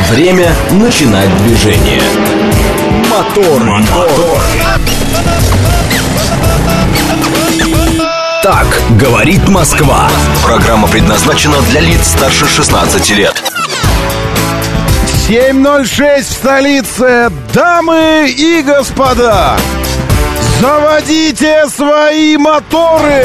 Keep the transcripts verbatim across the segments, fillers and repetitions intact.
Время начинать движение. Мотор, мотор. Так говорит Москва. Программа предназначена для лиц старше шестнадцати лет. семь ноль шесть в столице. Дамы и господа, заводите свои моторы.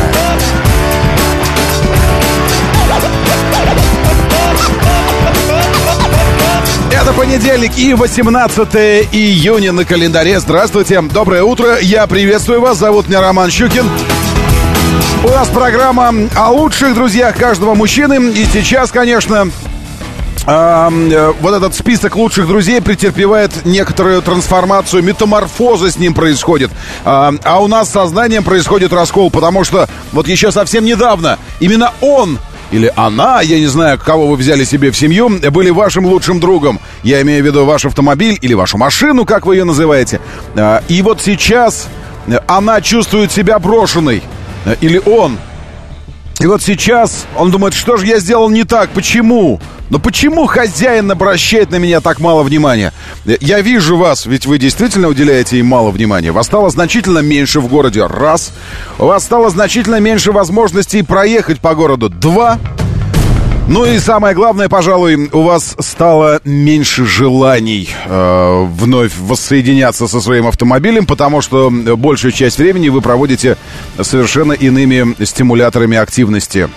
Это понедельник и восемнадцатое июня на календаре. Здравствуйте, доброе утро, я приветствую вас, зовут меня Роман Щукин. У нас программа о лучших друзьях каждого мужчины. И сейчас, конечно, э, вот этот список лучших друзей претерпевает некоторую трансформацию, метаморфоза с ним происходит. э, А у нас с сознанием происходит раскол, потому что вот еще совсем недавно именно он или она, я не знаю, кого вы взяли себе в семью, были вашим лучшим другом. Я имею в виду ваш автомобиль или вашу машину, как вы ее называете. И вот сейчас она чувствует себя брошенной. Или он. И вот сейчас он думает, что же я сделал не так, почему? Но почему хозяин обращает на меня так мало внимания? Я вижу вас, ведь вы действительно уделяете им мало внимания. Вас стало значительно меньше в городе. Раз. У вас стало значительно меньше возможностей проехать по городу. Два. Ну и самое главное, пожалуй, у вас стало меньше желаний э, вновь воссоединяться со своим автомобилем, потому что большую часть времени вы проводите совершенно иными стимуляторами активности.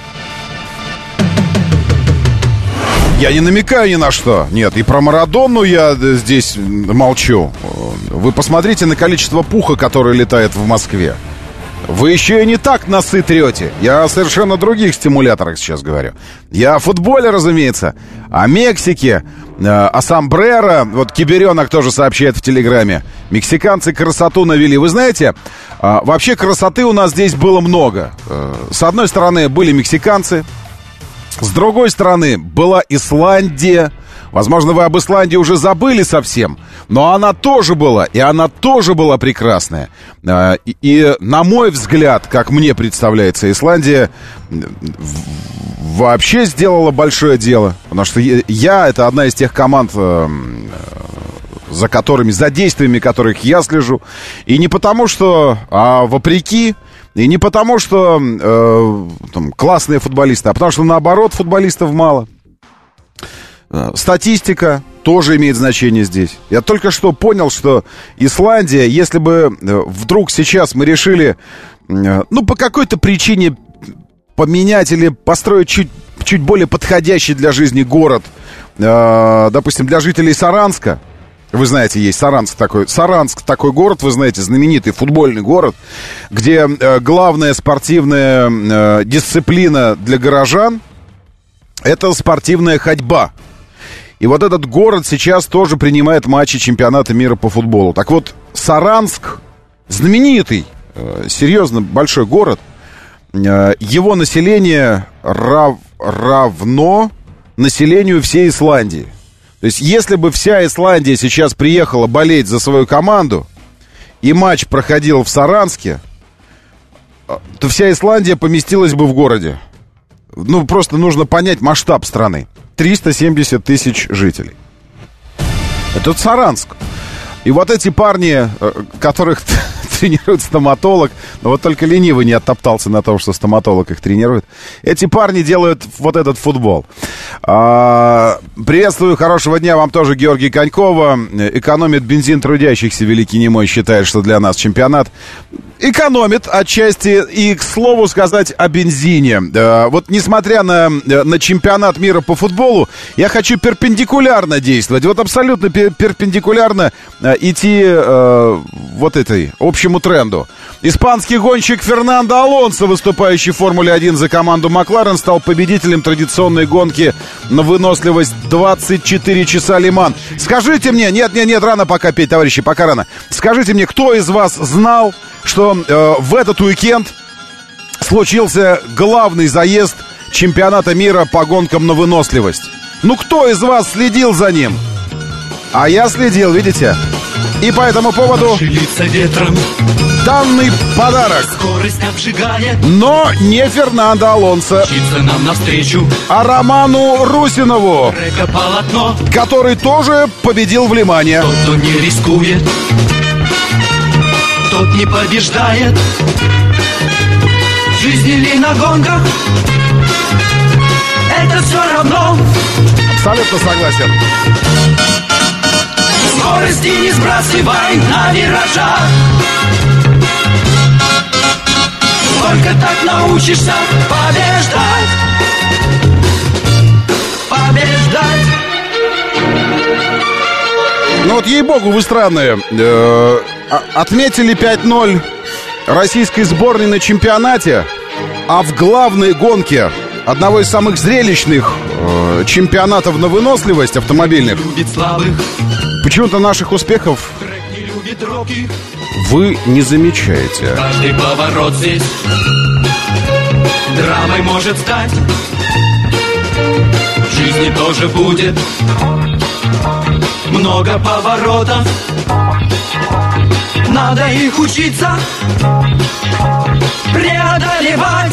Я не намекаю ни на что. Нет, и про Марадонну я здесь молчу. Вы посмотрите на количество пуха, которое летает в Москве. Вы еще и не так носы трете. Я о совершенно других стимуляторах сейчас говорю. Я о футболе, разумеется, о Мексике, о сомбреро. Вот Киберенок тоже сообщает в Телеграме. Мексиканцы красоту навели. Вы знаете, вообще красоты у нас здесь было много. С одной стороны были мексиканцы, с другой стороны была Исландия. Возможно, вы об Исландии уже забыли совсем, но она тоже была, и она тоже была прекрасная. И, и на мой взгляд, как мне представляется, Исландия вообще сделала большое дело. Потому что я, это одна из тех команд, за которыми, за действиями которых я слежу. И не потому что, а вопреки. И не потому что э, там, классные футболисты, а потому что, наоборот, футболистов мало. Статистика тоже имеет значение здесь. Я только что понял, что Исландия, если бы вдруг сейчас мы решили, ну, по какой-то причине поменять или построить чуть, чуть более подходящий для жизни город, э, допустим, для жителей Саранска. Вы знаете, есть Саранск такой, Саранск такой город, вы знаете, знаменитый футбольный город, где э, главная спортивная э, дисциплина для горожан — это спортивная ходьба. И вот этот город сейчас тоже принимает матчи чемпионата мира по футболу. Так вот, Саранск, знаменитый, э, серьезно большой город, э, его население рав, равно населению всей Исландии. То есть, если бы вся Исландия сейчас приехала болеть за свою команду, и матч проходил в Саранске, то вся Исландия поместилась бы в городе. Ну, просто нужно понять масштаб страны. триста семьдесят тысяч жителей. Это Саранск. И вот эти парни, которых тренирует стоматолог, но вот только ленивый не оттоптался на том, что стоматолог их тренирует. Эти парни делают вот этот футбол. А, приветствую, хорошего дня вам тоже, Георгий Конькова. Экономит бензин трудящихся, великий немой считает, что для нас чемпионат. Экономит отчасти, и, к слову сказать, о бензине. А, вот несмотря на, на чемпионат мира по футболу, я хочу перпендикулярно действовать. Вот абсолютно пер- перпендикулярно а, идти а, вот этой общему тренду. Испанский гонщик Фернандо Алонсо, выступающий в Формуле один за команду Макларен, стал победителем традиционной гонки на выносливость двадцать четыре часа Ле-Ман. Скажите мне, нет, нет, нет, рано пока петь, товарищи, пока рано. Скажите мне, кто из вас знал, что э, в этот уикенд случился главный заезд чемпионата мира по гонкам на выносливость? Ну, кто из вас следил за ним? А я следил, видите? И по этому поводу ветром. Данный подарок. Скорость обжигает. Но не Фернандо Алонсо, нам навстречу. а Роману Русинову, полотно, который тоже победил в Лимане. Тот, кто не рискует, тот не побеждает. В жизни ли на гонках, это все равно. Абсолютно согласен. Скорости не сбрасывай на виражах. Только так научишься побеждать. Побеждать. Ну вот, ей-богу, вы странные. Э, Отметили пять ноль российской сборной на чемпионате, а в главной гонке одного из самых зрелищных э, чемпионатов на выносливость автомобильных почему-то наших успехов вы не замечаете. Каждый поворот здесь драмой может стать. В жизни тоже будет много поворотов. Надо их учиться преодолевать.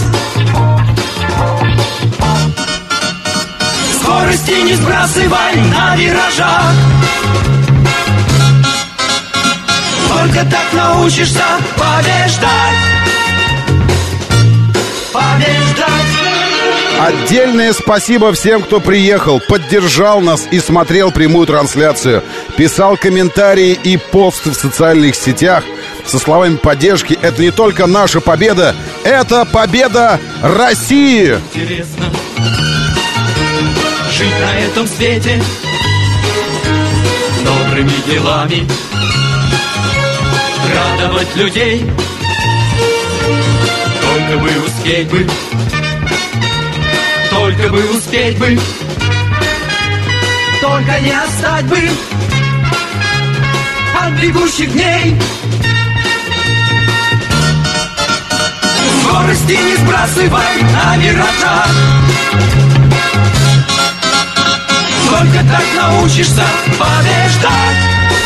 Скорости не сбрасывай на виражах. Только так научишься побеждать. Побеждать. Отдельное спасибо всем, кто приехал, поддержал нас и смотрел прямую трансляцию, писал комментарии и посты в социальных сетях со словами поддержки. Это не только наша победа, это победа России. Интересно жить на этом свете добрыми делами, радовать людей. Только бы успеть бы, только бы успеть бы, только не отстать бы от бегущих дней. Скорости не сбрасывай на виражах. Только так научишься побеждать.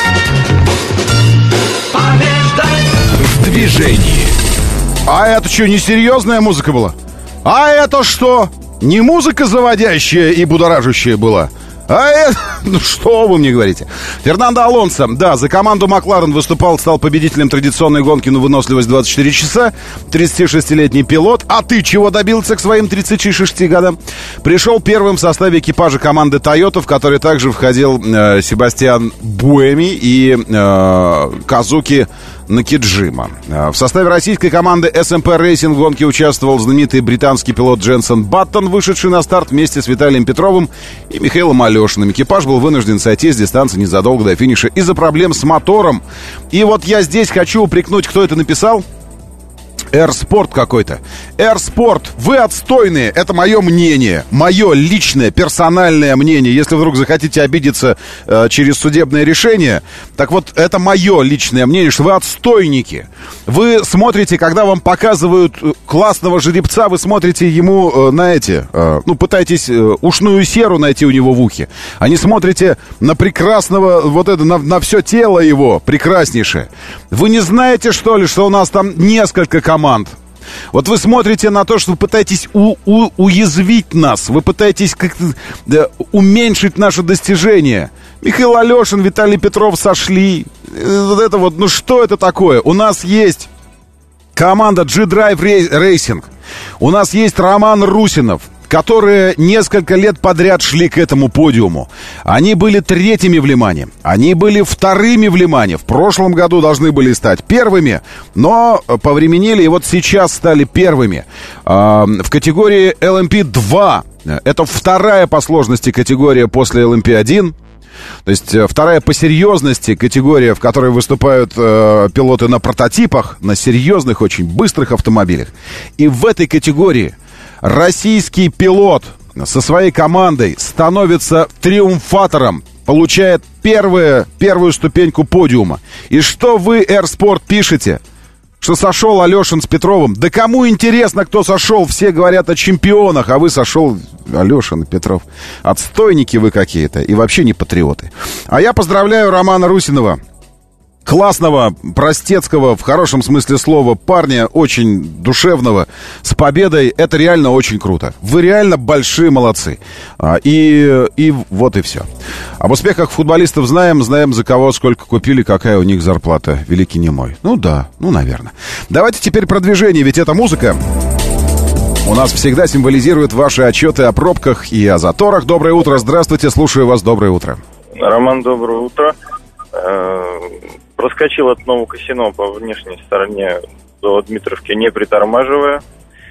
Побеждать. В движении. А это что, не серьезная музыка была? А это что? Не музыка заводящая и будоражащая была? А это... Ну что вы мне говорите? Фернандо Алонсо, да, за команду Макларен выступал, стал победителем традиционной гонки на выносливость двадцать четыре часа. тридцатишестилетний пилот. А ты чего добился к своим тридцати шести годам? Пришел первым в составе экипажа команды Toyota, в который также входил э, Себастьян Буэми и э, Казуки Накиджима. В составе российской команды эс эм пи Racing в гонке участвовал знаменитый британский пилот Дженсен Баттон, вышедший на старт вместе с Виталием Петровым и Михаилом Алешиным. Экипаж был вынужден сойти с дистанции незадолго до финиша из-за проблем с мотором. И вот я здесь хочу упрекнуть, кто это написал. Air-Sport какой-то. Air-Sport, вы отстойные, это мое мнение. Мое личное, персональное мнение. Если вдруг захотите обидеться э, через судебное решение, так вот, это мое личное мнение, что вы отстойники. Вы смотрите, когда вам показывают классного жеребца, вы смотрите ему э, на эти, э, ну, пытаетесь э, ушную серу найти у него в ухе. А не смотрите на прекрасного, вот это, на, на все тело его, прекраснейшее. Вы не знаете, что ли, что у нас там несколько команд? Вот вы смотрите на то, что вы пытаетесь у, у, уязвить нас, вы пытаетесь как-то да, уменьшить наши достижения. Михаил Алешин, Виталий Петров сошли. Вот это вот, ну что это такое? У нас есть команда G-Drive Racing, у нас есть Роман Русинов, которые несколько лет подряд шли к этому подиуму. Они были третьими в Лимане. Они были вторыми в Лимане. В прошлом году должны были стать первыми, но повременили и вот сейчас стали первыми. В категории эл эм пи два. Это вторая по сложности категория после эл эм пи один. То есть вторая по серьезности категория, в которой выступают э, пилоты на прототипах, на серьезных, очень быстрых автомобилях. И в этой категории российский пилот со своей командой становится триумфатором, получает первую, первую ступеньку подиума. И что вы, Air-Sport, пишете? Что сошел Алешин с Петровым? Да кому интересно, кто сошел? Все говорят о чемпионах, а вы сошел Алешин и Петров. Отстойники вы какие-то и вообще не патриоты. А я поздравляю Романа Русинова классного, простецкого, в хорошем смысле слова, парня, очень душевного, с победой. Это реально очень круто. Вы реально большие молодцы. А, и, и вот и все. Об успехах футболистов знаем, знаем, за кого, сколько купили, какая у них зарплата. Великий немой. Ну да, ну, наверное. Давайте теперь про движение, ведь эта музыка у нас всегда символизирует ваши отчеты о пробках и о заторах. Доброе утро, здравствуйте, слушаю вас, доброе утро. Роман, доброе утро. Проскочил от Нового Касино по внешней стороне до Дмитровки, не притормаживая.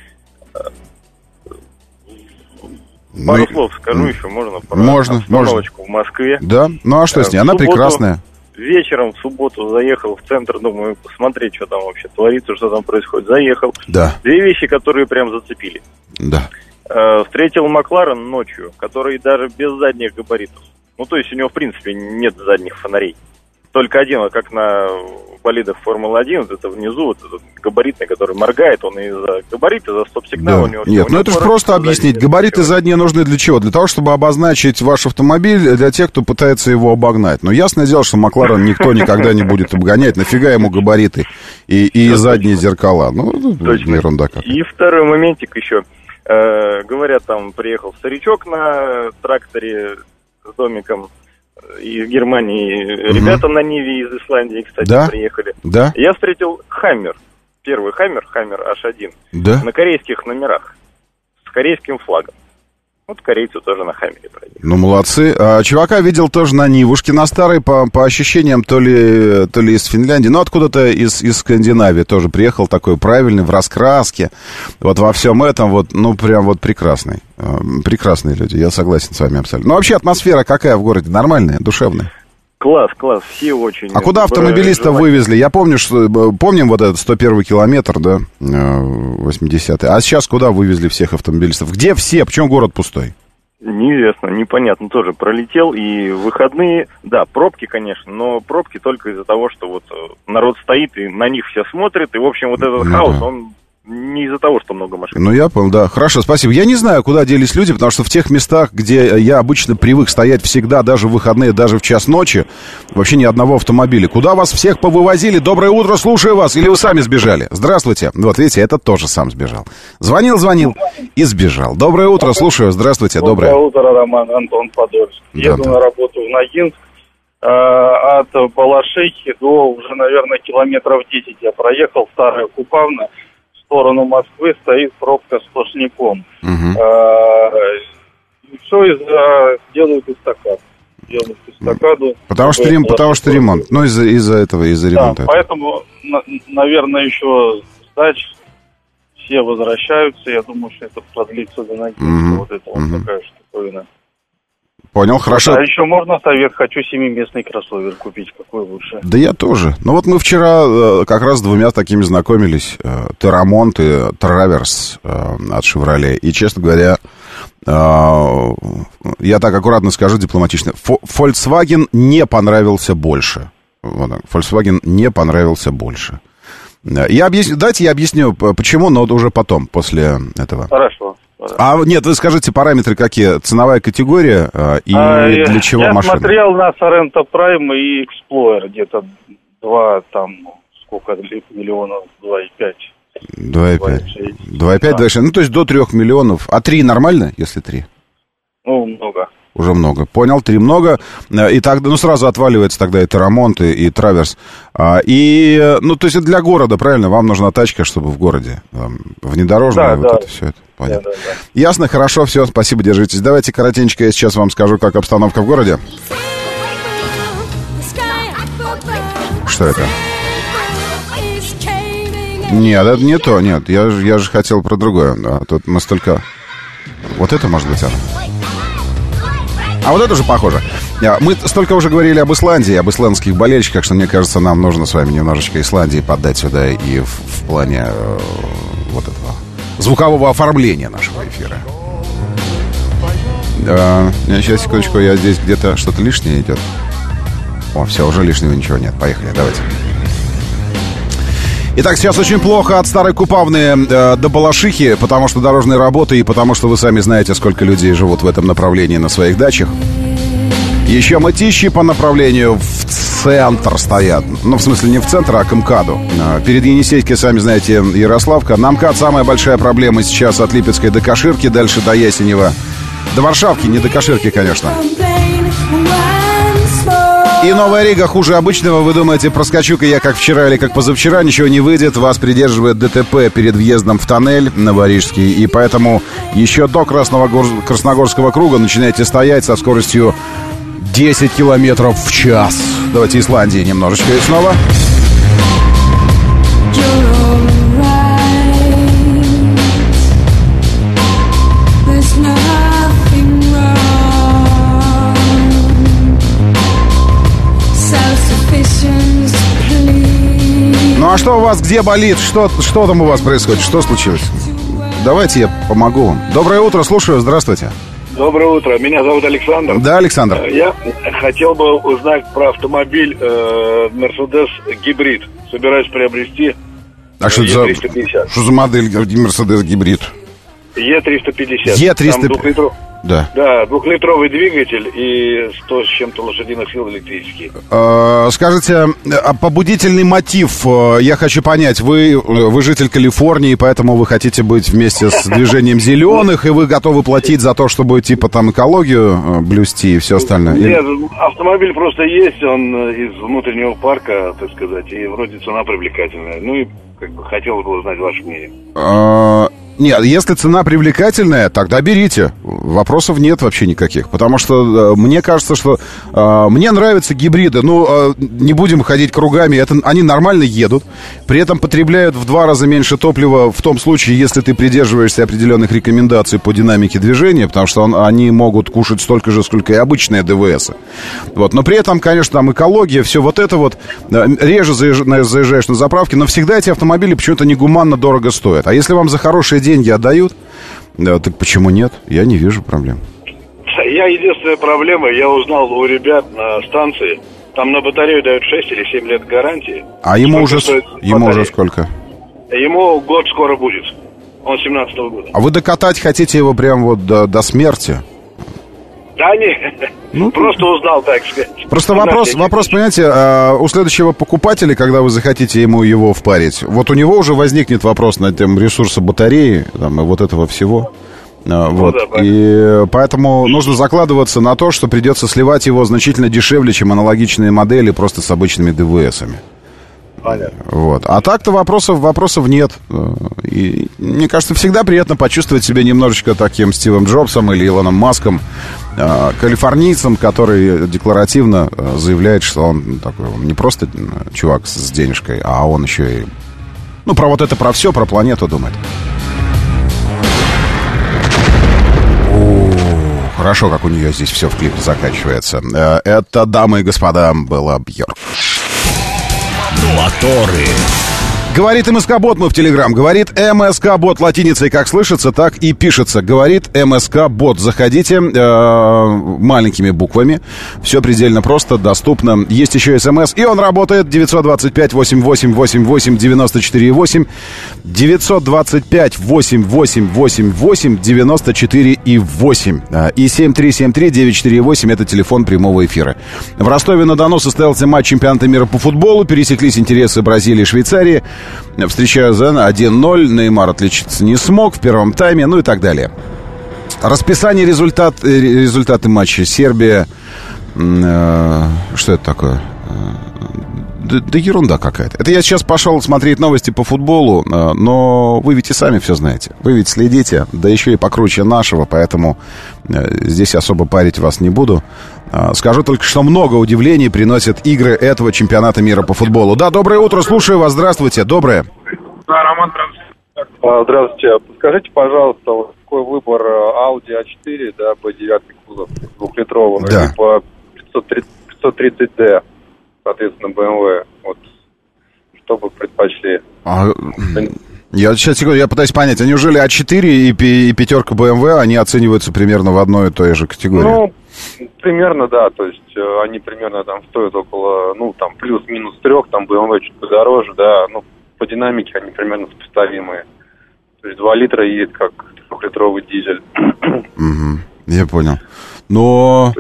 Пару ну, слов скажу еще, можно? Про можно, обстановочку можно. В Москве. Да, ну а что с ней? Она субботу, прекрасная. Вечером в субботу заехал в центр, думаю, посмотреть, что там вообще творится, что там происходит. Заехал. Да. Две вещи, которые прям зацепили. Да. Встретил Макларен ночью, который даже без задних габаритов. Ну, то есть у него, в принципе, нет задних фонарей. Только один, как на болидах Формулы один, вот это внизу, вот этот габаритный, который моргает, он из-за габарита, за стоп-сигнал да. у него... Нет, у ну это же просто объяснить. Габариты задние нужны для чего? Для того, чтобы обозначить ваш автомобиль для тех, кто пытается его обогнать. Но ясное дело, что Макларен никто никогда не будет обгонять. Нафига ему габариты и, и задние зеркала? Ну, точно. Ерунда какая. И второй моментик еще. Э, говорят, там приехал старичок на тракторе с домиком из Германии. Mm-hmm. Ребята на Ниве из Исландии, кстати, да? приехали. Да? Я встретил Хаммер. Первый Хаммер, Хаммер эйч один. Да? На корейских номерах. С корейским флагом. Вот корейцы тоже на Хаммере проехали. Ну, молодцы. А, чувака видел тоже на Нивушке, на старой, по, по ощущениям, то ли, то ли из Финляндии, ну, откуда-то из, из Скандинавии тоже приехал, такой правильный, в раскраске. Вот во всем этом, вот, ну, прям вот прекрасный. Прекрасные люди, я согласен с вами абсолютно. Ну, вообще атмосфера какая в городе? Нормальная, душевная? Класс, класс, все очень... А куда автомобилиста вывезли? Я помню, что, помним вот этот сто первый километр, да, восьмидесятый. А сейчас куда вывезли всех автомобилистов? Где все? Почему город пустой? Неизвестно, непонятно. Тоже пролетел. И выходные, да, пробки, конечно, но пробки только из-за того, что вот народ стоит и на них все смотрят. И, в общем, вот этот ну, хаос, да. он... Не из-за того, что много машин. Ну, я понял, да. Хорошо, спасибо. Я не знаю, куда делись люди, потому что в тех местах, где я обычно привык стоять всегда, даже в выходные, даже в час ночи, вообще ни одного автомобиля. Куда вас всех повывозили? Доброе утро, слушаю вас. Или вы сами сбежали? Здравствуйте. Вот, видите, этот тоже сам сбежал. Звонил, звонил и сбежал. Доброе утро, слушаю. Здравствуйте, доброе. Доброе утро, Роман, Антон Подольск. Да, Еду да. на работу в Ногинск. От Балашихи до уже, наверное, километров десять я проехал, Старая Купавна. В сторону Москвы стоит пробка сплошняком. Угу. А, и все из-за делают эстакаду. Делают эстакаду. Потому что, рем, потому что ремонт. Ну, из-за, из-за этого, из-за ремонта. Да, поэтому, на, наверное, еще сдач все возвращаются. Я думаю, что это продлится до Ногинска. Угу. Вот это вот угу. такая штуковина. Понял, хорошо. А еще можно совет? Хочу семиместный кроссовер купить. Какой лучше? Да я тоже. Ну вот мы вчера э, как раз с двумя такими знакомились. Э, Терамонт и Траверс э, от Шевроле. И, честно говоря, э, я так аккуратно скажу, дипломатично. Volkswagen не понравился больше. Вот, Volkswagen не понравился больше. Я объясню, дайте я объясню, почему, но уже потом, после этого. Хорошо. А нет, вы скажите параметры какие? Ценовая категория э, и а, для чего я машина? Я смотрел на Sorento Prime и Explorer, где-то два, там, сколько миллионов, два и пять. два и пять. два и пять, два и шесть. Ну, то есть до трех миллионов. А три нормально, если три? Ну, много. Уже много. Понял, три много. И тогда, ну, сразу отваливается тогда и Терамонт, и, и Траверс. А, и, ну, то есть для города, правильно? Вам нужна тачка, чтобы в городе. Там, внедорожная, да, вот да. это все это. Понятно. Да, да, да. Ясно, хорошо, все, спасибо, держитесь. Давайте коротенько я сейчас вам скажу, как обстановка в городе. Что это? Нет, это не то, нет. Я, я же хотел про другое. Да, тут мы столько... Вот это, может быть, оно? А вот это же похоже. Мы столько уже говорили об Исландии, об исландских болельщиках, что, мне кажется, нам нужно с вами немножечко Исландии поддать сюда и в, в плане э, вот этого звукового оформления нашего эфира. Да, сейчас, секундочку, я здесь где-то что-то лишнее идет. О, все, уже лишнего ничего нет. Поехали, давайте. Итак, сейчас очень плохо от Старой Купавны э, до Балашихи, потому что дорожные работы и потому что вы сами знаете, сколько людей живут в этом направлении на своих дачах. Еще мытищи по направлению в центр стоят. Ну, в смысле, не в центр, а к МКАДу. Перед Енисейской, сами знаете, Ярославка. На МКАД самая большая проблема сейчас от Липецкой до Каширки, дальше до Ясенева. До Варшавки, не до Каширки, конечно. И Новая Рига хуже обычного. Вы думаете, проскочу-ка я как вчера или как позавчера, ничего не выйдет. Вас придерживает ДТП перед въездом в тоннель Новорижский. И поэтому еще до Красного Гор... Красногорского круга начинаете стоять со скоростью десять километров в час. Давайте Исландии немножечко и снова. Ну а что у вас, где болит? Что, что там у вас происходит? Что случилось? Давайте я помогу вам. Доброе утро, слушаю, здравствуйте. Доброе утро, меня зовут Александр. Да, Александр. Я хотел бы узнать про автомобиль Mercedes гибрид. Собираюсь приобрести. А что за, что за модель Mercedes гибрид? Е триста пятьдесят. Е триста пятьдесят. Там двухлитров... Да. Да, двухлитровый двигатель и сто с чем-то лошадиных сил электрический. Скажите, а побудительный мотив, я хочу понять, вы, вы житель Калифорнии, поэтому вы хотите быть вместе с движением зеленых, и вы готовы платить за то, чтобы типа там экологию блюсти и все остальное? Нет, автомобиль просто есть, он из внутреннего парка, так сказать, и вроде цена привлекательная. Ну и как бы хотел бы узнать ваше мнение. Нет, если цена привлекательная, тогда берите. Вопросов нет вообще никаких. Потому что э, мне кажется, что э, мне нравятся гибриды. Ну, э, не будем ходить кругами. Это, они нормально едут. При этом потребляют в два раза меньше топлива в том случае, если ты придерживаешься определенных рекомендаций по динамике движения. Потому что он, они могут кушать столько же, сколько и обычные ДВС. Вот. Но при этом, конечно, там экология, все вот это вот. Э, реже заезж, заезжаешь на заправки, но всегда эти автомобили почему-то негуманно дорого стоят. А если вам за хорошие деньги деньги отдают, да, так почему нет? Я не вижу проблем. Я единственная проблема, я узнал у ребят на станции, там на батарею дают шесть или семь лет гарантии. А ему уже, ему уже сколько? Ему год скоро будет. Он семнадцатого года. А вы докатать хотите его прям вот до, до смерти? Да нет, ну, просто узнал, так сказать. Просто вопрос, вопрос, понимаете, а, у следующего покупателя, когда вы захотите ему его впарить, вот у него уже возникнет вопрос на тему ресурса батареи, там, и вот этого всего. А, вот. Ну, да, и поэтому нужно закладываться на то, что придется сливать его значительно дешевле, чем аналогичные модели просто с обычными ДВСами. Понятно. Вот. А так-то вопросов, вопросов нет. И мне кажется, всегда приятно почувствовать себя немножечко таким Стивом Джобсом или Илоном Маском, калифорнийцем, который декларативно заявляет, что он такой не просто чувак с денежкой, а он еще и, ну, про вот это, про все, про планету думает. О, хорошо, как у нее здесь все в клипе заканчивается. Это, дамы и господа, была Бьорк. Моторы. Говорит МСК-бот, мы в Телеграм. Говорит МСК-бот латиницей, как слышится, так и пишется. Говорит МСК-бот. Заходите э, маленькими буквами. Все предельно просто, доступно. Есть еще СМС, и он работает. девятьсот двадцать пять восемьдесят восемь восемьдесят восемь девяносто четыре восемь. девятьсот двадцать пять восемьдесят восемь восемьдесят восемь девяносто четыре восемь. И семь три семь три девять четыре восемь — это телефон прямого эфира. В Ростове-на-Дону состоялся матч чемпионата мира по футболу. Пересеклись интересы Бразилии и Швейцарии. Встречаю Зена один ноль. Неймар отличиться не смог в первом тайме, ну и так далее. Расписание, результат, результаты матча. Сербия. Э, что это такое? Да, да ерунда какая-то. Это я сейчас пошел смотреть новости по футболу, э, но вы ведь и сами все знаете. Вы ведь следите, да еще и покруче нашего, поэтому э, здесь особо парить вас не буду. Э, скажу только, что много удивлений приносят игры этого чемпионата мира по футболу. Да, доброе утро, слушаю вас, здравствуйте, доброе. Да, Роман, здравствуйте. А, здравствуйте. Подскажите, пожалуйста, вот какой выбор Audi а четыре, да, би девять кузов двухлитрового, да, либо пятьсот тридцать ди, соответственно, бэ эм вэ. Вот, что бы предпочли? А, я сейчас секунду, я пытаюсь понять, а неужели а четыре и, и пятерка бэ эм вэ, они оцениваются примерно в одной и той же категории? Ну, примерно, да, то есть они примерно там стоят около, ну, там, плюс-минус трех, там бэ эм вэ чуть подороже, да, ну, по динамике они примерно сопоставимые. То есть два литра едет как трехлитровый дизель. Угу, я понял. Но...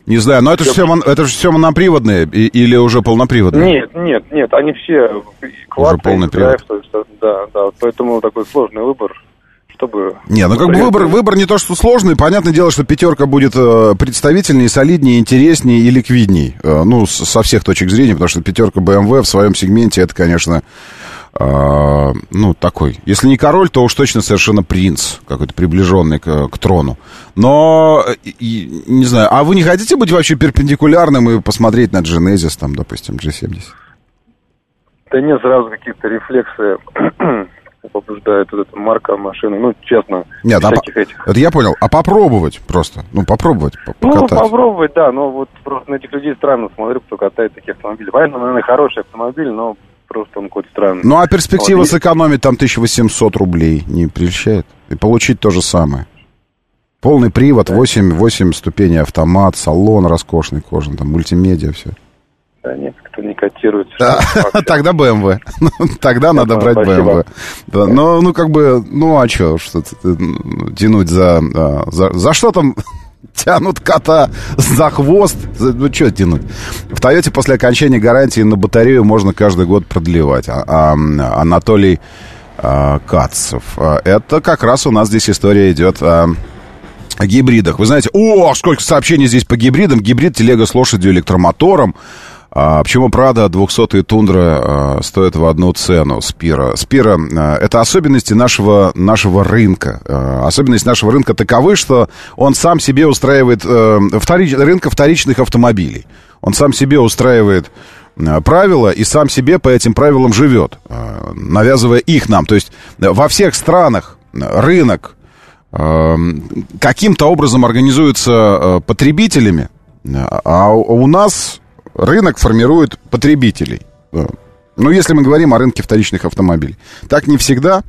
Не знаю, но это же все, это же все моноприводные или уже полноприводные? Нет, нет, нет, они все уже полный привод. Драйв, то есть, да, да, поэтому такой сложный выбор, чтобы... Не, ну как бы выбор, выбор не то, что сложный. Понятное дело, что пятерка будет э, представительнее, солиднее, интереснее и ликвидней. Э, ну, с, со всех точек зрения, потому что пятерка бэ эм вэ в своем сегменте, это, конечно... Uh, ну, такой. Если не король, то уж точно совершенно принц, какой-то приближенный к, к трону. Но, и, не знаю, а вы не хотите быть вообще перпендикулярным и посмотреть на Genesis, там, допустим, джи семьдесят? Да нет, сразу какие-то рефлексы побуждает вот эта марка машины. Ну, честно, нет, а по... этих... Это я понял. А попробовать просто? Ну, попробовать покатать. Ну, попробовать, да. Но вот просто на этих людей странно смотрю, кто катает такие автомобили. Понятно, наверное, хороший автомобиль, но... Просто он какой-то странный. Ну, а перспектива вот. сэкономить там тысяча восемьсот рублей не прельщает? И получить то же самое. Полный привод, да. восемь, восемь ступеней автомат, салон роскошный, кожаный, там, мультимедиа, все. Да нет, кто не котируется. Да. Тогда бэ эм вэ. Тогда надо брать бэ эм вэ. Да. Но, ну, как бы, ну, а что, что-то тянуть за... За, за что там... Тянут кота за хвост. Ну, что тянуть? В Тойоте после окончания гарантии на батарею можно каждый год продлевать. А, а, Анатолий а, Кацев. Это как раз у нас здесь история идет о, о гибридах. Вы знаете, о, сколько сообщений здесь по гибридам. Гибрид, телега с лошадью, электромотором. А, почему Прада двухсотая Тундра а, стоит в одну цену Спира? Спира а, это особенности нашего, нашего рынка. А, особенность нашего рынка таковы, что он сам себе устраивает а, вторич, рынка вторичных автомобилей. Он сам себе устраивает а, правила и сам себе по этим правилам живет, а, навязывая их нам. То есть во всех странах рынок а, каким-то образом организуется а, потребителями, а у нас... Рынок формирует потребителей. Ну, если мы говорим о рынке вторичных автомобилей. Так не всегда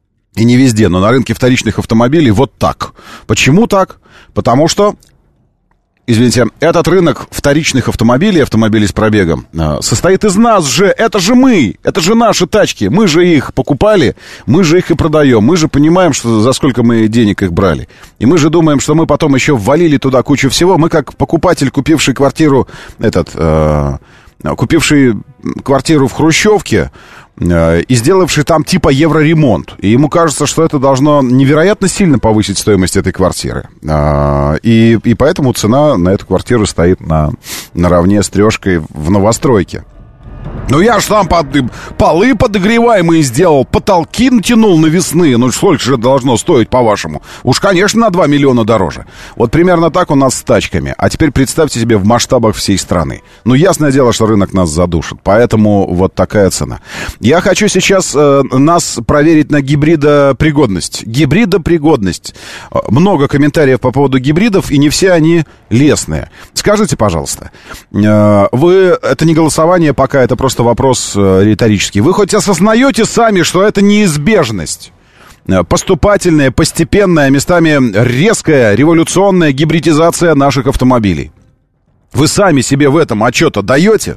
и не везде, но на рынке вторичных автомобилей вот так. Почему так? Потому что, извините, этот рынок вторичных автомобилей, автомобилей с пробегом, состоит из нас же. Это же мы, это же наши тачки. Мы же их покупали, мы же их и продаем. Мы же понимаем, что за сколько мы денег их брали. И мы же думаем, что мы потом еще ввалили туда кучу всего. Мы как покупатель, купивший квартиру, этот, э, купивший квартиру в Хрущевке э, и сделавший там типа евроремонт. И ему кажется, что это должно невероятно сильно повысить стоимость этой квартиры. Э, и, и поэтому цена на эту квартиру стоит на, наравне с трешкой в новостройке. Ну, я ж там под, полы подогреваемые сделал, потолки натянул навесные. Ну, сколько же должно стоить, по-вашему? Уж, конечно, на два миллиона дороже. Вот примерно так у нас с тачками. А теперь представьте себе в масштабах всей страны. Ну, ясное дело, что рынок нас задушит. Поэтому вот такая цена. Я хочу сейчас э, нас проверить на гибридопригодность. Гибридопригодность. Много комментариев по поводу гибридов, и не все они лестные. Скажите, пожалуйста, э, вы... Это не голосование пока, это просто вопрос э, риторический. Вы хоть осознаете сами, что это неизбежность? Поступательная, постепенная, местами резкая, революционная гибридизация наших автомобилей. Вы сами себе в этом отчет отдаете,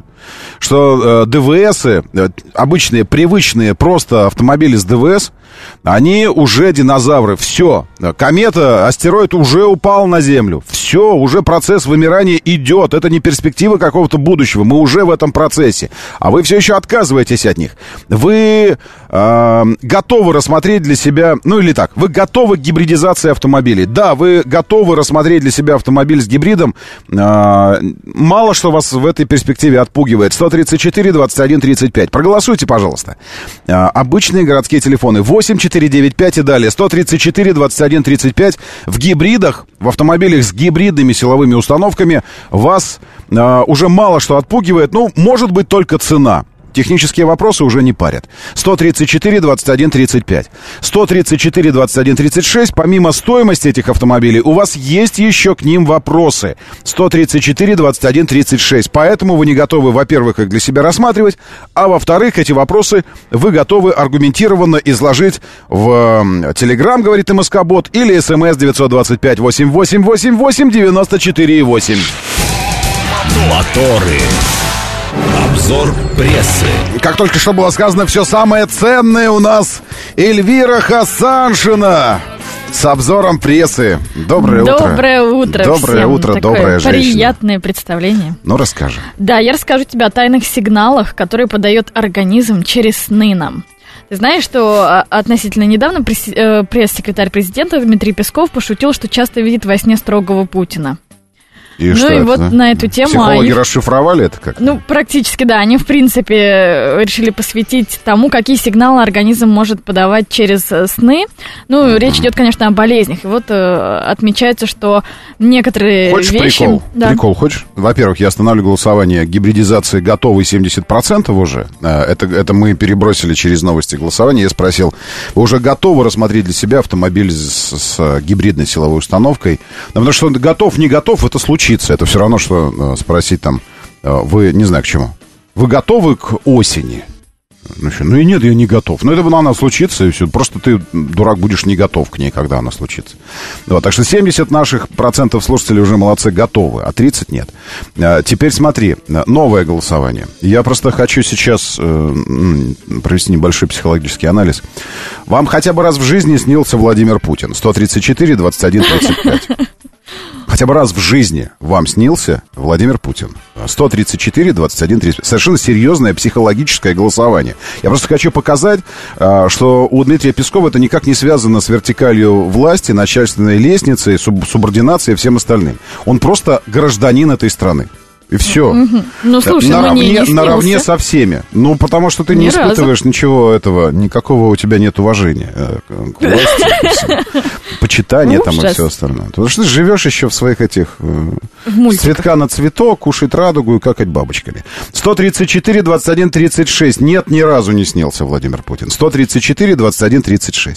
что э, ДВСы, э, обычные, привычные, просто автомобили с ДВС, они уже динозавры. Все, комета, астероид уже упал на Землю. Все, уже процесс вымирания идет. Это не перспектива какого-то будущего. Мы уже в этом процессе. А вы все еще отказываетесь от них. Вы э, готовы рассмотреть для себя... Ну или так, вы готовы к гибридизации автомобилей. Да, вы готовы рассмотреть для себя автомобиль с гибридом. Э, мало что вас в этой перспективе отпугивает. сто тридцать четыре двадцать один тридцать пять. Проголосуйте, пожалуйста. Э, обычные городские телефоны восемь четыре девять пять и далее. сто тридцать четыре двадцать один тридцать пять. В гибридах, в автомобилях с гибридными силовыми установками вас э, уже мало что отпугивает. Ну, может быть, только цена. Технические вопросы уже не парят. сто тридцать четыре двадцать один тридцать пять. сто тридцать четыре двадцать один тридцать шесть. Помимо стоимости этих автомобилей, у вас есть еще к ним вопросы. сто тридцать четыре двадцать один тридцать шесть. Поэтому вы не готовы, во-первых, их для себя рассматривать, а во-вторых, эти вопросы вы готовы аргументированно изложить в Telegram, говорит МСК-бот, или СМС девятьсот двадцать пять восемь восемь восемь восемь девяносто четыре восемь. Моторы. Обзор прессы. Как только что было сказано, все самое ценное у нас Эльвира Хасаншина. С обзором прессы. Доброе утро. Доброе утро. Доброе всем. утро, Такое добрая женщина. Приятное представление. Ну, расскажи. Да, я расскажу тебе о тайных сигналах, которые подает организм через сны нам. Ты знаешь, что относительно недавно пресс-секретарь президента Дмитрий Песков пошутил, что часто видит во сне строгого Путина. И ну что и это, вот да? на эту тему... Психологи их... расшифровали это как-то? Ну, практически, да. Они, в принципе, решили посвятить тому, какие сигналы организм может подавать через сны. Ну, mm-hmm. речь идет, конечно, о болезнях. И вот э, отмечается, что некоторые хочешь вещи... прикол? Да. Прикол хочешь? Во-первых, я останавливаю голосование гибридизации готовы семьдесят процентов уже. Это, это мы перебросили через новости голосования. Я спросил, вы уже готовы рассмотреть для себя автомобиль с, с гибридной силовой установкой? Да, потому что готов, не готов, это случится. Это все равно, что э, спросить там, э, вы, не знаю к чему, вы готовы к осени? Ну, что, ну и нет, я не готов. Ну, это бы она случится, и все. Просто ты, дурак, будешь не готов к ней, когда она случится. Вот, так что семьдесят наших процентов слушателей уже молодцы, готовы, а тридцать нет. А, теперь смотри, новое голосование. Я просто хочу сейчас э, провести небольшой психологический анализ. Вам хотя бы раз в жизни снился Владимир Путин? сто тридцать четыре, двадцать один, тридцать пять. Хотя бы раз в жизни вам снился Владимир Путин? сто тридцать четыре, двадцать один, тридцать пять. Совершенно серьезное психологическое голосование. Я просто хочу показать, что у Дмитрия Пескова это никак не связано с вертикалью власти, начальственной лестницей, суб- субординацией и всем остальным. Он просто гражданин этой страны. И все. Угу. Ну, слушай, наравне, мне не наравне со всеми. Ну, потому что ты Ни не разу. испытываешь ничего этого, никакого у тебя нет уважения э, к власти, почитания там и все остальное. Потому что ты живешь еще в своих этих э, с цветка на цветок, кушать радугу и какать бабочками. сто тридцать четыре, двадцать один, тридцать шесть. Нет, ни разу не снился Владимир Путин. сто тридцать четыре, двадцать один, тридцать шесть.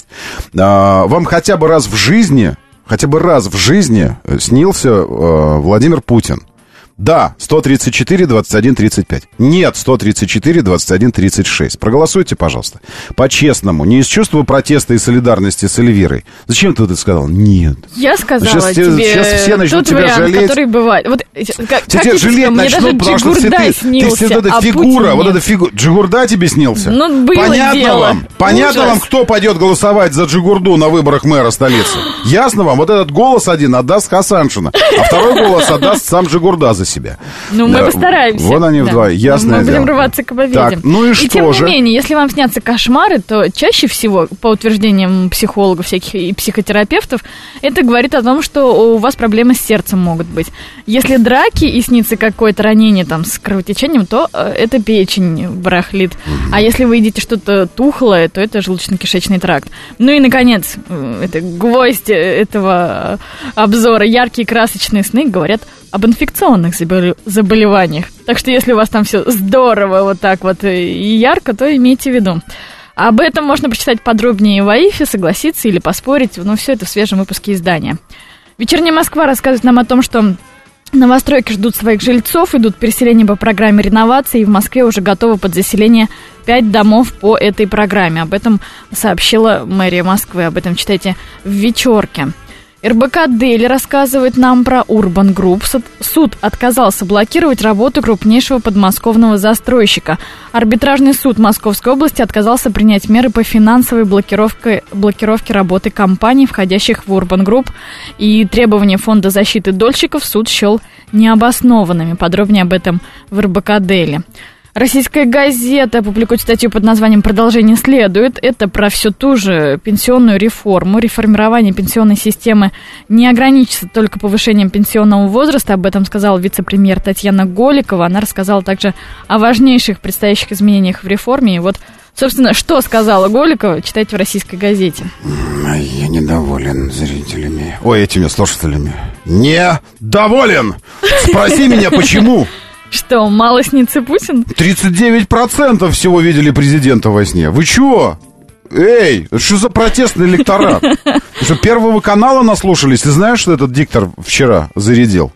А, вам хотя бы раз в жизни, хотя бы раз в жизни снился э, Владимир Путин? Да, сто тридцать четыре, двадцать один, тридцать пять. Нет, сто тридцать четыре, двадцать один, тридцать шесть. Проголосуйте, пожалуйста. По-честному, не из чувства протеста и солидарности с Эльвирой. Зачем ты это сказал? Нет. Я сказала сейчас, тебе сейчас все начнут тот тебя вариант, жалеть. который бывает. Вот, как, Все как тебя я жалеть тебе, начнут, мне даже потому что Джигурда ты, снился, ты, ты, ты, а фигура, Путин вот нет. эта фигура. Джигурда тебе снился? Ну, было Понятно дело. вам? Понятно Ужас. вам, кто пойдет голосовать за Джигурду на выборах мэра столицы? Ясно вам? Вот этот голос один отдаст Хасаншина, а второй голос отдаст сам Джигурда за себя. Ну, мы Да, постараемся. Вот они да. вдвоем, ясное Мы будем дело. рваться к победе. Так, ну и, и что тем же? не менее, если вам снятся кошмары, то чаще всего, по утверждениям психологов всяких и психотерапевтов, это говорит о том, что у вас проблемы с сердцем могут быть. Если драки и снится какое-то ранение там с кровотечением, то э, это печень барахлит. Mm-hmm. А если вы едите что-то тухлое, то это желудочно-кишечный тракт. Ну и, наконец, э, это гвоздь этого обзора. Яркие красочные сны говорят об инфекционных заболеваниях. Так что если у вас там все здорово вот так вот и ярко, то имейте в виду. Об этом можно прочитать подробнее в АИФе, согласиться или поспорить, но все это в свежем выпуске издания. «Вечерняя Москва» рассказывает нам о том, что новостройки ждут своих жильцов, идут переселения по программе реновации, и в Москве уже готовы под заселение пять домов по этой программе. Об этом сообщила мэрия Москвы, об этом читайте в «Вечерке». эр бэ ка Дели рассказывает нам про Urban Group. Суд отказался блокировать работу крупнейшего подмосковного застройщика. Арбитражный суд Московской области отказался принять меры по финансовой блокировке, блокировке работы компаний, входящих в Urban Group, и требования Фонда защиты дольщиков суд счел необоснованными. Подробнее об этом в эр бэ ка Дели. Российская газета публикует статью под названием «Продолжение следует». Это про всю ту же пенсионную реформу. Реформирование пенсионной системы не ограничится только повышением пенсионного возраста. Об этом сказала вице-премьер Татьяна Голикова. Она рассказала также о важнейших предстоящих изменениях в реформе. И вот, собственно, что сказала Голикова, читайте в «Российской газете». Я недоволен зрителями. Ой, этими слушателями. Недоволен! Спроси меня, почему? Что, мало снится Путин? тридцать девять процентов всего видели президента во сне. Вы чего? Эй, что за протестный электорат? Что, Первого канала наслушались? Ты знаешь, что этот диктор вчера зарядил?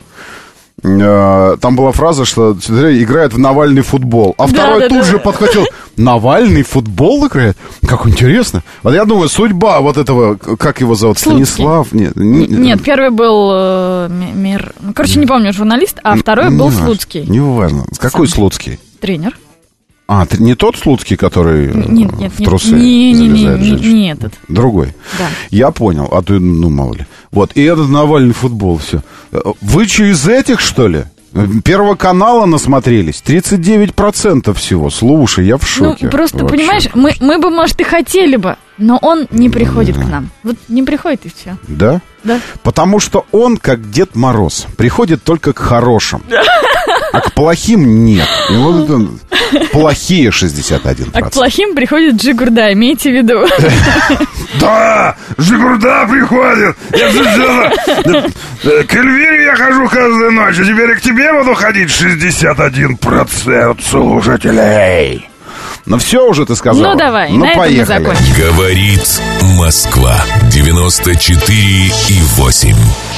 Там была фраза, что играет в Навальный футбол. А второй да, да, тут да. же подхватил: Навальный футбол играет? Как интересно. Вот я думаю, судьба вот этого, как его зовут, Слуцкий. Станислав? Нет, не, нет, первый был э, мир, короче, не помню, журналист, а второй был не Слуцкий. Не важно. Какой Слуцкий? Тренер. А, ты не тот Слуцкий, который нет, нет, в трусы не, не, не, залезает не, женщин? не этот. Другой. Да. Я понял, а ты, ну, мало ли. Вот, и этот Навальный футбол, все. Вы что, из этих, что ли? Первого канала насмотрелись. тридцать девять процентов всего. Слушай, я в шоке. Ну, просто, вообще. понимаешь, мы, мы бы, может, и хотели бы, но он не приходит к нам. Вот не приходит, и все. Да? Да. Потому что он, как Дед Мороз, приходит только к хорошим. А к плохим нет. И вот это плохие шестьдесят один процент. А к плохим приходит Джигурда, имейте в виду. Да, Жигурда приходит. Я же к Эльвире я хожу каждую ночь, а теперь и к тебе буду ходить шестьдесят один процент слушателей. Ну все уже ты сказал. Ну давай, ну, на поехали. этом мы закончим. Говорит Москва. девяносто четыре и восемь.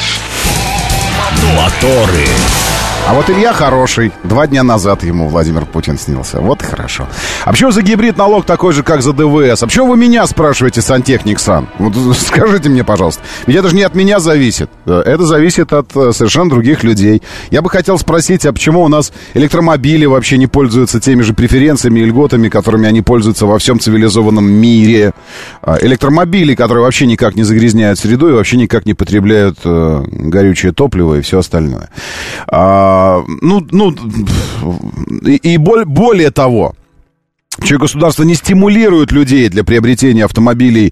Моторы. А вот Илья хороший. Два дня назад ему Владимир Путин снился. Вот и хорошо. А почему за гибрид налог такой же, как за ДВС? А почему вы меня спрашиваете, сантехник Сан? Вот скажите мне, пожалуйста. Ведь это же не от меня зависит. Это зависит от совершенно других людей. Я бы хотел спросить, а почему у нас электромобили вообще не пользуются теми же преференциями и льготами, которыми они пользуются во всем цивилизованном мире? Электромобили, которые вообще никак не загрязняют среду и вообще никак не потребляют э, горючее топливо и все остальное. А, Ну, ну, и, и боль, более того, что государство не стимулирует людей для приобретения автомобилей,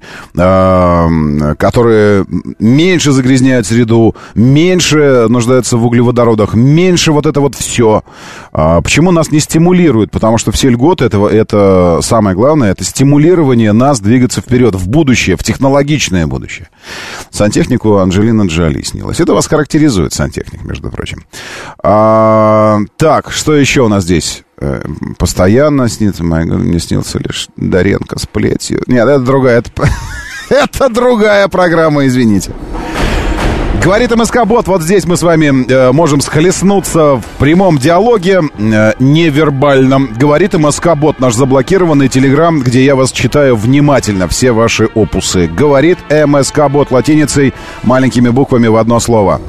э, которые меньше загрязняют среду, меньше нуждаются в углеводородах, меньше вот это вот все. А почему нас не стимулируют? Потому что все льготы этого, это самое главное, это стимулирование нас двигаться вперед, в будущее, в технологичное будущее. Сантехнику Анджелина Джоли снилась. Это вас характеризует, сантехник, между прочим. А, так, что еще у нас здесь? Постоянно снится, мне снился лишь Доренко с плетью. Нет, это другая, это, это другая программа, извините. Говорит МСК-бот, вот здесь мы с вами э, можем схлестнуться в прямом диалоге, э, невербальном. Говорит МСК-бот, наш заблокированный телеграм, где я вас читаю внимательно, все ваши опусы. Говорит МСК-бот латиницей, маленькими буквами в одно слово.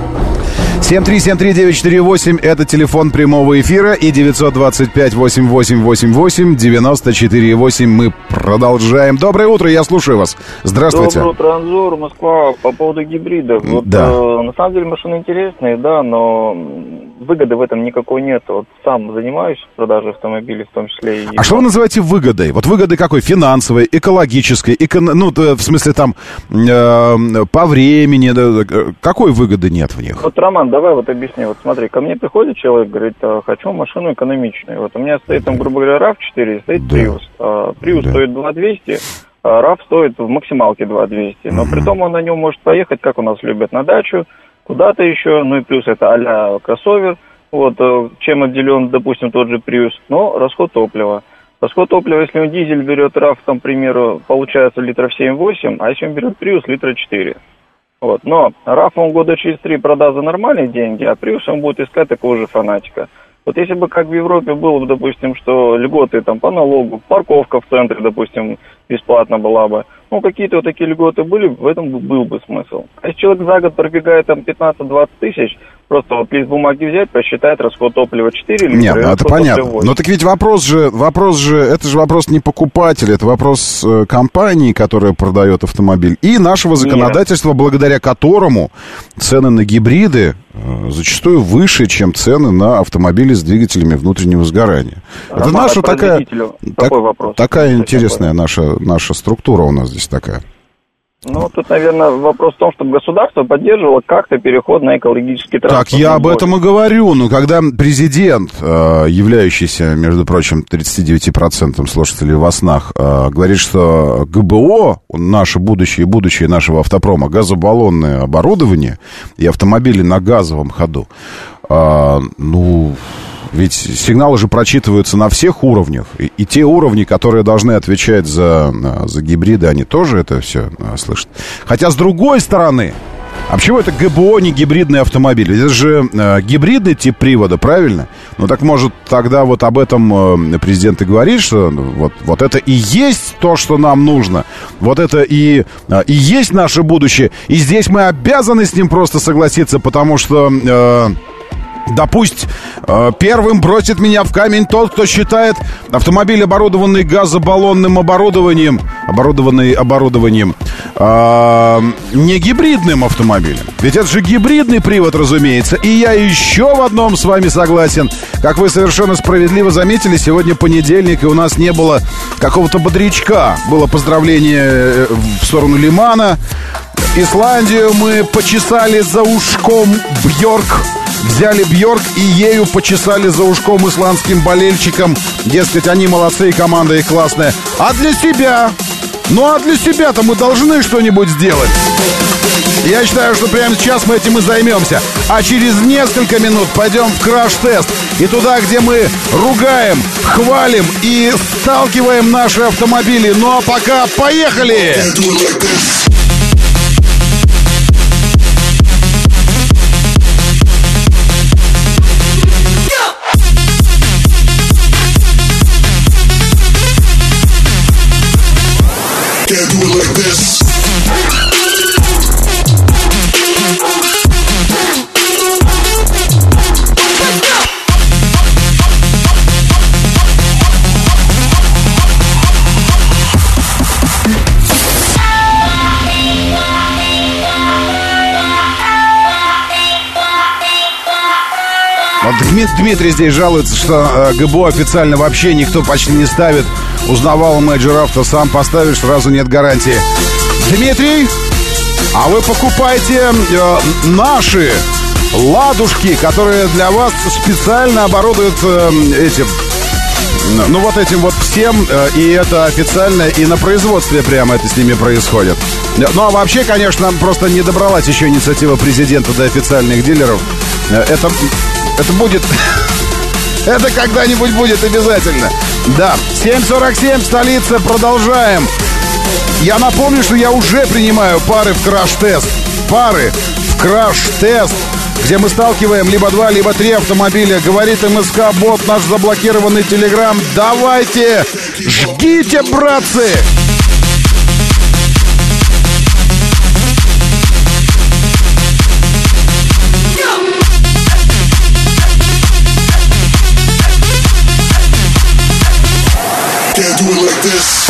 семь три семь три девять четыре восемь, это телефон прямого эфира, и девятьсот двадцать пять восемь восемь восемь восемь девяносто четыре восемь. Мы продолжаем. Доброе утро, я слушаю вас. Здравствуйте. Доброе утро, Анзор, Москва. По поводу гибридов. Вот, да. э, на самом деле машины интересные, да, но выгоды в этом никакой нет. Вот сам занимаюсь продажей автомобилей, в том числе и... А что вы называете выгодой? Вот выгоды какой? Финансовой, экологической, эко... ну, в смысле там э, по времени, да, какой выгоды нет в них? Вот, Роман, давай вот объясни. Вот смотри, ко мне приходит человек, говорит, хочу машину экономичную. Вот у меня стоит там, грубо говоря, рав четыре, стоит Да. Prius. А, Prius Да. стоит два двести, а рав стоит в максималке два двести. Но при том он на нем может поехать, как у нас любят, на дачу, куда-то еще. Ну и плюс это а-ля кроссовер. Вот, чем отделен, допустим, тот же Prius. Но расход топлива. Расход топлива, если он дизель берет рав, там, к примеру, получается литров семь-восемь, а если он берет Prius, литра четыре. Вот. Но рав он года через три продаст за нормальные деньги, а Prius он будет искать такого же фанатика. Вот если бы как в Европе было бы, допустим, что льготы там по налогу, парковка в центре, допустим, бесплатно была бы, ну, какие-то вот такие льготы были, в этом был бы смысл. А если человек за год пробегает там пятнадцать-двадцать тысяч, просто вот лист бумаги взять, посчитать расход топлива четыре литра. Нет, ну это понятно. Но так ведь вопрос же, вопрос же, это же вопрос не покупателя, это вопрос э, компании, которая продает автомобиль, и нашего законодательства, Нет. благодаря которому цены на гибриды э, зачастую выше, чем цены на автомобили с двигателями внутреннего сгорания. Роман, это наша такая, так, вопрос? такая интересная наша, наша структура у нас здесь такая. Ну, тут, наверное, вопрос в том, чтобы государство поддерживало как-то переход на экологический транспорт. Так, я об этом и говорю. Ну, когда президент, являющийся, между прочим, тридцать девять процентов слушателей во снах, говорит, что ГБО, наше будущее и будущее нашего автопрома, газобаллонное оборудование и автомобили на газовом ходу, ну... Ведь сигналы же прочитываются на всех уровнях. И, и те уровни, которые должны отвечать за, за гибриды, они тоже это все слышат. Хотя, с другой стороны, а почему это ГБО, не гибридный автомобиль? Ведь это же э, гибридный тип привода, правильно? Ну, так может тогда вот об этом э, президент и говорит, что вот, вот это и есть то, что нам нужно. Вот это и, э, и есть наше будущее. И здесь мы обязаны с ним просто согласиться, потому что... Э, Да пусть э, первым бросит меня в камень тот, кто считает автомобиль, оборудованный газобаллонным оборудованием, оборудованный оборудованием, э, не гибридным автомобилем. Ведь это же гибридный привод, разумеется. И я еще в одном с вами согласен. Как вы совершенно справедливо заметили, сегодня понедельник, и у нас не было какого-то бодрячка. Было поздравление в сторону Лимана. Исландию мы почесали за ушком Бьорк. Взяли Бьорк и ею почесали за ушком исландским болельщикам. Дескать, они молодцы и команда их классная. А для себя? Ну а для себя-то мы должны что-нибудь сделать. Я считаю, что прямо сейчас мы этим и займемся. А через несколько минут пойдем в краш-тест. И туда, где мы ругаем, хвалим и сталкиваем наши автомобили. Ну а пока поехали! Can't do it like this. Вот Дмитрий здесь жалуется, что э, ГБУ официально вообще никто почти не ставит. Узнавал менеджер авто, сам поставишь, сразу нет гарантии. Дмитрий, а вы покупайте э, наши ладушки, которые для вас специально оборудуют э, этим, ну вот этим вот всем, э, и это официально, и на производстве прямо это с ними происходит. Ну а вообще, конечно, просто не добралась еще инициатива президента до официальных дилеров. Э, это, это будет... Это когда-нибудь будет обязательно. Да, семь сорок семь, столица, продолжаем. Я напомню, что я уже принимаю пары в краш-тест. Пары в краш-тест, где мы сталкиваем либо два, либо три автомобиля. Говорит МСК-бот, наш заблокированный телеграм. Давайте, жгите, братцы! Can't do it like this.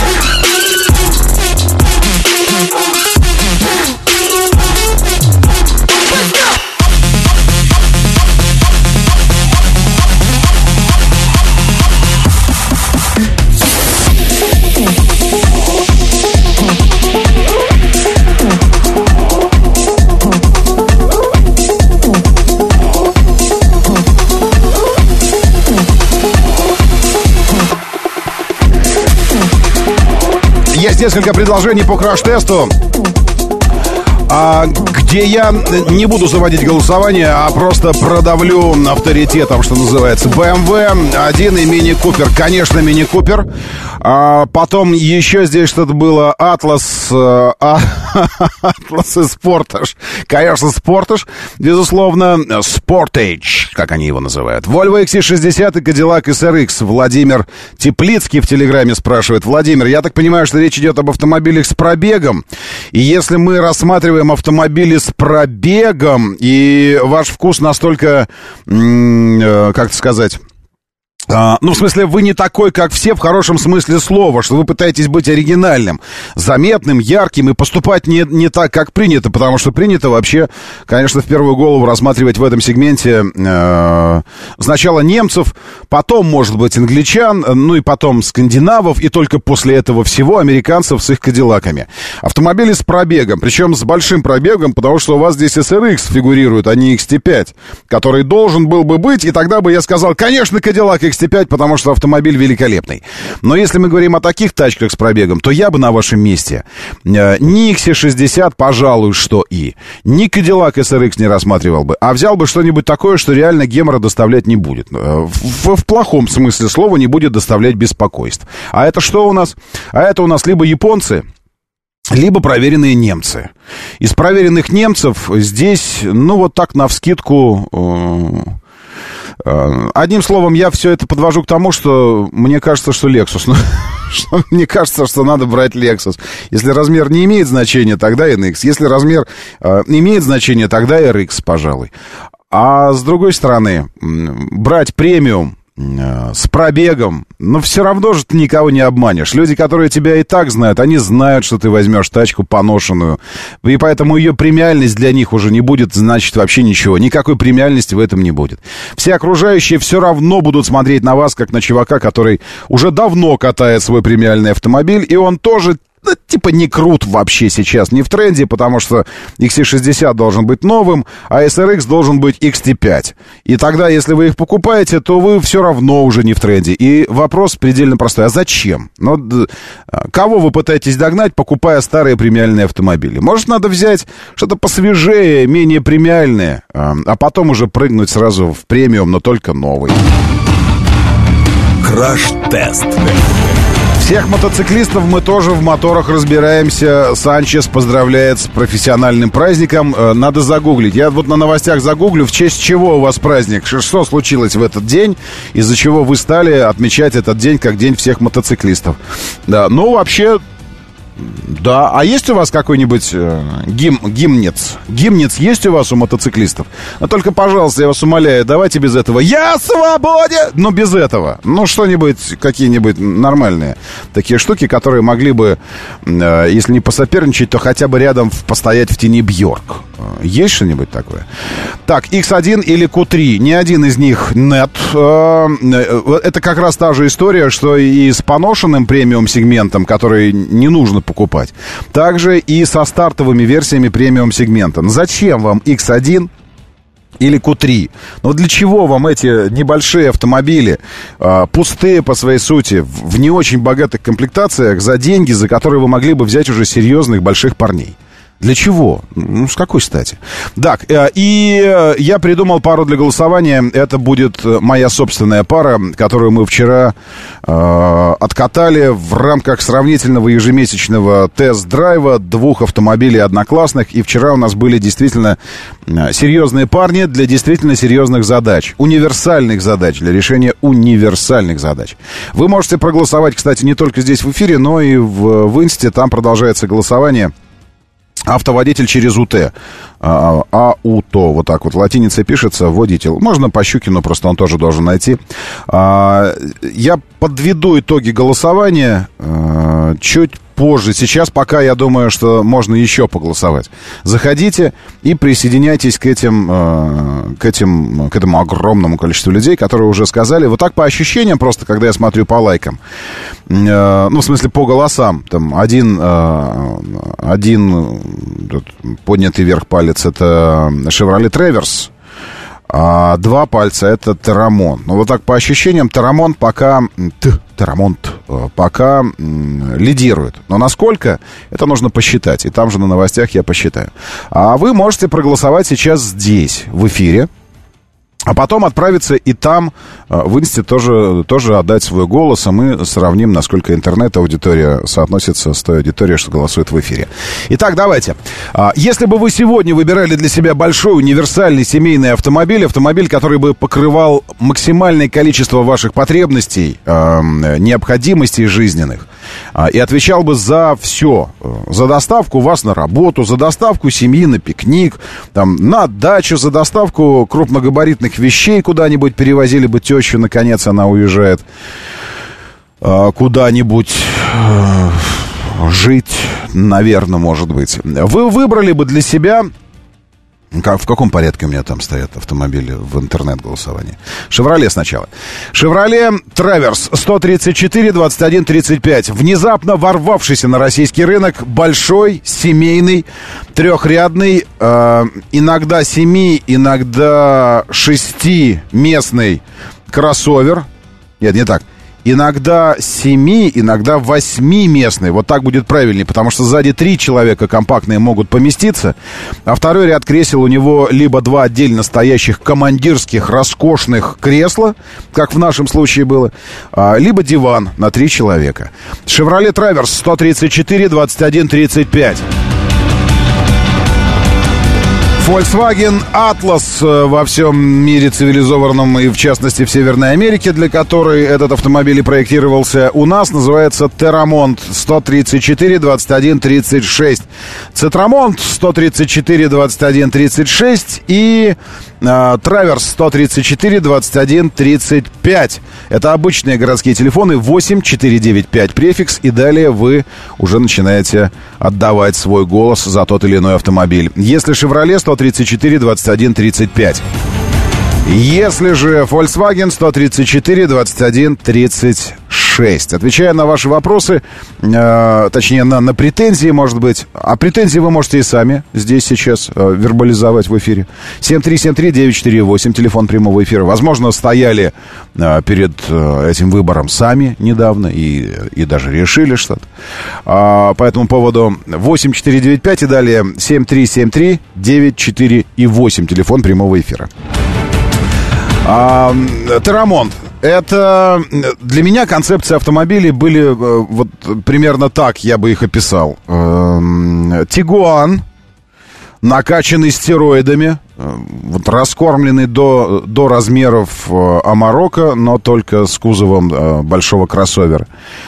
Есть несколько предложений по краш-тесту, а, где я не буду заводить голосование, а просто продавлю авторитетом, что называется. бэ эм вэ один и Мини Купер. Конечно, Мини Купер. А потом еще здесь что-то было. Атлас, а, Атлас и Спортаж. Конечно, Спортаж. Безусловно, Sportage, как они его называют. Volvo икс си шестьдесят и Cadillac эс эр икс. Владимир Теплицкий в Телеграме спрашивает. Владимир, я так понимаю, что речь идет об автомобилях с пробегом. И если мы рассматриваем автомобили с пробегом, и ваш вкус настолько, как это сказать... А, ну, в смысле, вы не такой, как все, в хорошем смысле слова, что вы пытаетесь быть оригинальным, заметным, ярким и поступать не, не так, как принято, потому что принято вообще, конечно, в первую голову рассматривать в этом сегменте э, сначала немцев, потом, может быть, англичан, ну и потом скандинавов, и только после этого всего американцев с их кадиллаками. Автомобили с пробегом, причем с большим пробегом, потому что у вас здесь эс эр икс фигурирует, а не икс ти пять, который должен был бы быть, и тогда бы я сказал, конечно, Cadillac икс ти пять, потому что автомобиль великолепный. Но если мы говорим о таких тачках с пробегом, то я бы на вашем месте э, ни икс си шестьдесят, пожалуй, что и, ни Cadillac эс эр икс не рассматривал бы, а взял бы что-нибудь такое, что реально гемора доставлять не будет. В, в, в плохом смысле слова не будет доставлять беспокойств. А это что у нас? А это у нас либо японцы, либо проверенные немцы. Из проверенных немцев здесь, ну, вот так навскидку... Э, Одним словом, я все это подвожу к тому, что мне кажется, что Lexus. Ну, что, мне кажется, что надо брать Lexus. Если размер не имеет значения, тогда эн икс. Если размер э, имеет значение, тогда эр икс, пожалуй. А с другой стороны, брать премиум с пробегом, но все равно же ты никого не обманешь. Люди, которые тебя и так знают, они знают, что ты возьмешь тачку поношенную. И поэтому ее премиальность для них уже не будет значить вообще ничего. Никакой премиальности в этом не будет. Все окружающие все равно будут смотреть на вас, как на чувака, который уже давно катает свой премиальный автомобиль, и он тоже... Да, типа не крут вообще сейчас, не в тренде, потому что икс си шестьдесят должен быть новым, а эс эр икс должен быть икс ти пять. И тогда, если вы их покупаете, то вы все равно уже не в тренде. И вопрос предельно простой. А зачем? Ну, кого вы пытаетесь догнать, покупая старые премиальные автомобили? Может, надо взять что-то посвежее, менее премиальное, а потом уже прыгнуть сразу в премиум, но только новый. Краш-тест. Всех мотоциклистов мы тоже в моторах разбираемся. Санчес поздравляет с профессиональным праздником. Надо загуглить. Я вот на новостях загуглю, в честь чего у вас праздник. Что случилось в этот день, из-за чего вы стали отмечать этот день как день всех мотоциклистов. Да, ну вообще... Да, а есть у вас какой-нибудь э, гим, гимнец? Гимнец есть у вас у мотоциклистов? Но только, пожалуйста, я вас умоляю, давайте без этого. Я свободен! Ну, без этого. Ну, что-нибудь, какие-нибудь нормальные такие штуки, которые могли бы, э, если не посоперничать, то хотя бы рядом постоять в тени Бьорк. Есть что-нибудь такое? Так, икс один или кью три. Ни один из них нет. Это как раз та же история, что и с поношенным премиум-сегментом, который не нужно покупать. Также и со стартовыми версиями премиум-сегмента. Зачем вам икс один или кью три? Но для чего вам эти небольшие автомобили, э, пустые по своей сути, в, в не очень богатых комплектациях, за деньги, за которые вы могли бы взять уже серьезных больших парней? Для чего? Ну, с какой стати? Так, и я придумал пару для голосования. Это будет моя собственная пара, которую мы вчера э, откатали в рамках сравнительного ежемесячного тест-драйва двух автомобилей одноклассных. И вчера у нас были действительно серьезные парни для действительно серьезных задач. Универсальных задач, для решения универсальных задач. Вы можете проголосовать, кстати, не только здесь в эфире, но и в, в Инсте. Там продолжается голосование. Автоводитель через УТ. А, АУТО, вот так вот латиницей пишется, водитель. Можно по Щукину, просто он тоже должен найти. А, я подведу итоги голосования а, чуть позже. Сейчас пока я думаю, что можно еще поголосовать. Заходите и присоединяйтесь к этим, к этим, к этому огромному количеству людей, которые уже сказали. Вот так по ощущениям, просто когда я смотрю по лайкам, ну, в смысле, по голосам, там один, один поднятый вверх палец — это Chevrolet Traverse, а два пальца — это Terramon. Но вот так по ощущениям Terramon пока... Terramon пока лидирует. Но насколько, это нужно посчитать. И там же на новостях я посчитаю. А вы можете проголосовать сейчас здесь, в эфире. А потом отправиться и там, в Инсте, тоже, тоже отдать свой голос, а мы сравним, насколько интернет-аудитория соотносится с той аудиторией, что голосует в эфире. Итак, давайте. Если бы вы сегодня выбирали для себя большой универсальный семейный автомобиль, автомобиль, который бы покрывал максимальное количество ваших потребностей, необходимостей жизненных, и отвечал бы за все, за доставку вас на работу, за доставку семьи на пикник, там, на дачу, за доставку крупногабаритных вещей куда-нибудь, перевозили бы тещу, наконец она уезжает куда-нибудь жить, наверное, может быть. Вы выбрали бы для себя... Как, в каком порядке у меня там стоят автомобили в интернет-голосовании? «Шевроле» сначала. «Шевроле Траверс» сто тридцать четыре двадцать один тридцать пять. Внезапно ворвавшийся на российский рынок большой, семейный, трехрядный, э, иногда семи, иногда шестиместный кроссовер. Нет, не так. Иногда семи, иногда восьмиместный. Вот так будет правильнее, потому что сзади три человека компактные могут поместиться, а второй ряд кресел у него либо два отдельно стоящих командирских роскошных кресла, как в нашем случае было, либо диван на три человека. «Шевроле Траверс» сто тридцать четыре двадцать один тридцать пять. Volkswagen Atlas во всем мире цивилизованном и, в частности, в Северной Америке, для которой этот автомобиль и проектировался, у нас называется Terramont сто тридцать четыре двадцать один тридцать шесть. Цитрамонт сто тридцать четыре двадцать один тридцать шесть и Траверс сто тридцать четыре двадцать один тридцать пять. Это обычные городские телефоны восемь четыре девять пять префикс, и далее вы уже начинаете отдавать свой голос за тот или иной автомобиль. Если Chevrolet сто тридцать четыре двадцать один тридцать пять. Если же Volkswagen сто тридцать четыре двадцать один тридцать шесть. Отвечая на ваши вопросы, э, точнее на, на претензии, может быть. А претензии вы можете и сами здесь сейчас э, вербализовать в эфире. семь три семь три девять четыре восемь, телефон прямого эфира. Возможно, стояли э, перед э, этим выбором сами недавно и, и даже решили что-то. А, по этому поводу восемь четыре девять пять и далее семь три семь три девять четыре восемь, телефон прямого эфира. А, Terramont. Это для меня концепции автомобилей были вот примерно так, я бы их описал. Тигуан, накачанный стероидами, вот раскормленный до, до размеров Амарока, но только с кузовом большого кроссовера.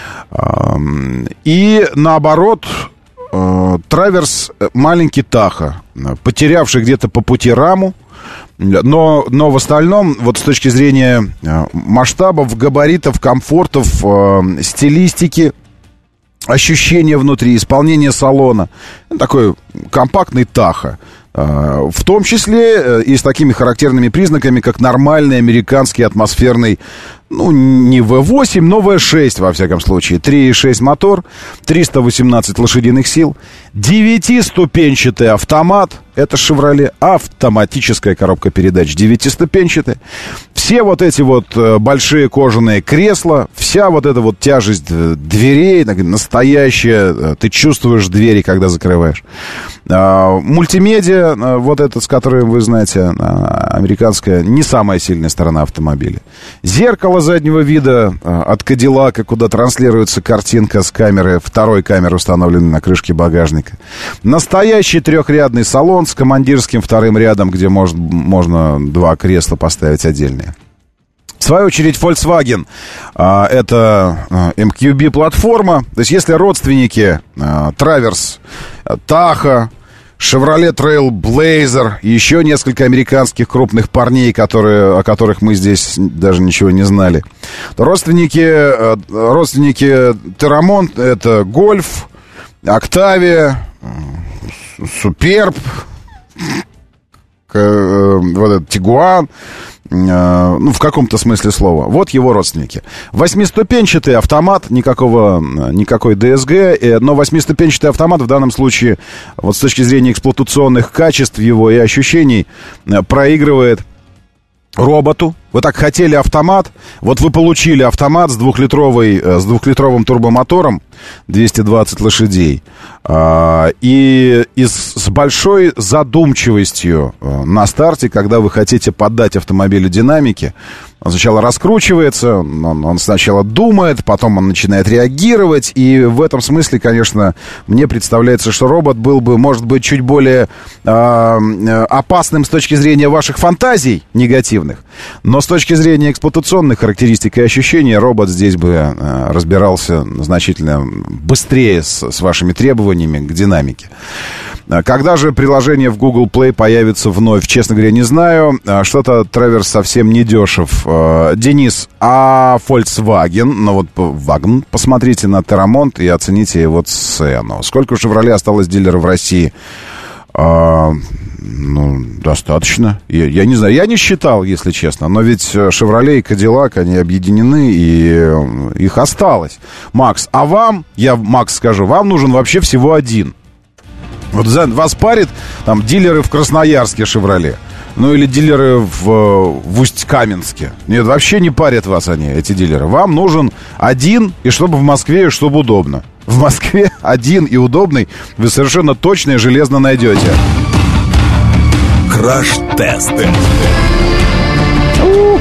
И наоборот, Траверс маленький Таха, потерявший где-то по пути раму. Но, но в остальном, вот с точки зрения э, масштабов, габаритов, комфортов, э, стилистики, ощущения внутри, исполнения салона, такой компактный Таха. Э, в том числе э, и с такими характерными признаками, как нормальный американский атмосферный, ну, не вэ восемь, но вэ шесть, во всяком случае. три и шесть мотор, триста восемнадцать лошадиных сил, девятиступенчатый автомат. Это «Шевроле», автоматическая коробка передач, девятиступенчатая. Все вот эти вот большие кожаные кресла, вся вот эта вот тяжесть дверей, настоящая, ты чувствуешь двери, когда закрываешь. Мультимедиа, вот этот, с которым, вы знаете, американская, не самая сильная сторона автомобиля. Зеркало заднего вида от Кадиллака, куда транслируется картинка с камеры, второй камеры, установленной на крышке багажника. Настоящий трехрядный салон с командирским вторым рядом, где может, можно два кресла поставить отдельные. В свою очередь, Volkswagen а, это а, эм кью би-платформа. То есть, если родственники а, Traverse, Tahoe, Chevrolet Trailblazer и еще несколько американских крупных парней, которые, о которых мы здесь даже ничего не знали, то родственники, родственники Terramont — это Golf, Octavia, Superb, вот этот Тигуан, ну, в каком-то смысле слова. Вот его родственники. Восьмиступенчатый автомат, никакого, никакой ди эс джи, но восьмиступенчатый автомат в данном случае, вот с точки зрения эксплуатационных качеств его и ощущений, проигрывает роботу. Вы так хотели автомат, вот вы получили автомат с двухлитровой, с двухлитровым турбомотором, двести двадцать лошадей, и, и с большой задумчивостью на старте, когда вы хотите поддать автомобилю динамики. Он сначала раскручивается, он, он сначала думает, потом он начинает реагировать, и в этом смысле, конечно, мне представляется, что робот был бы, может быть, чуть более э, опасным с точки зрения ваших фантазий негативных, но с точки зрения эксплуатационных характеристик и ощущений робот здесь бы э, разбирался значительно быстрее с, с вашими требованиями к динамике. Когда же приложение в Google Play появится вновь, честно говоря, не знаю. Что-то Traverse совсем не дешев. Денис, а Volkswagen, ну вот Wagen, посмотрите на Terramont и оцените его цену. Сколько у Chevrolet осталось дилеров в России? А, ну, достаточно. Я, я не знаю, я не считал, если честно. Но ведь Chevrolet и Cadillac, они объединены, и их осталось. Макс, а вам, я, Макс, скажу, вам нужен вообще всего один. Вот вас парит там дилеры в Красноярске Chevrolet, ну или дилеры в, в Усть-Каменске. Нет, вообще не парят вас они, эти дилеры. Вам нужен один, и чтобы в Москве, и чтобы удобно. В Москве один и удобный вы совершенно точно и железно найдете. Краш-тест.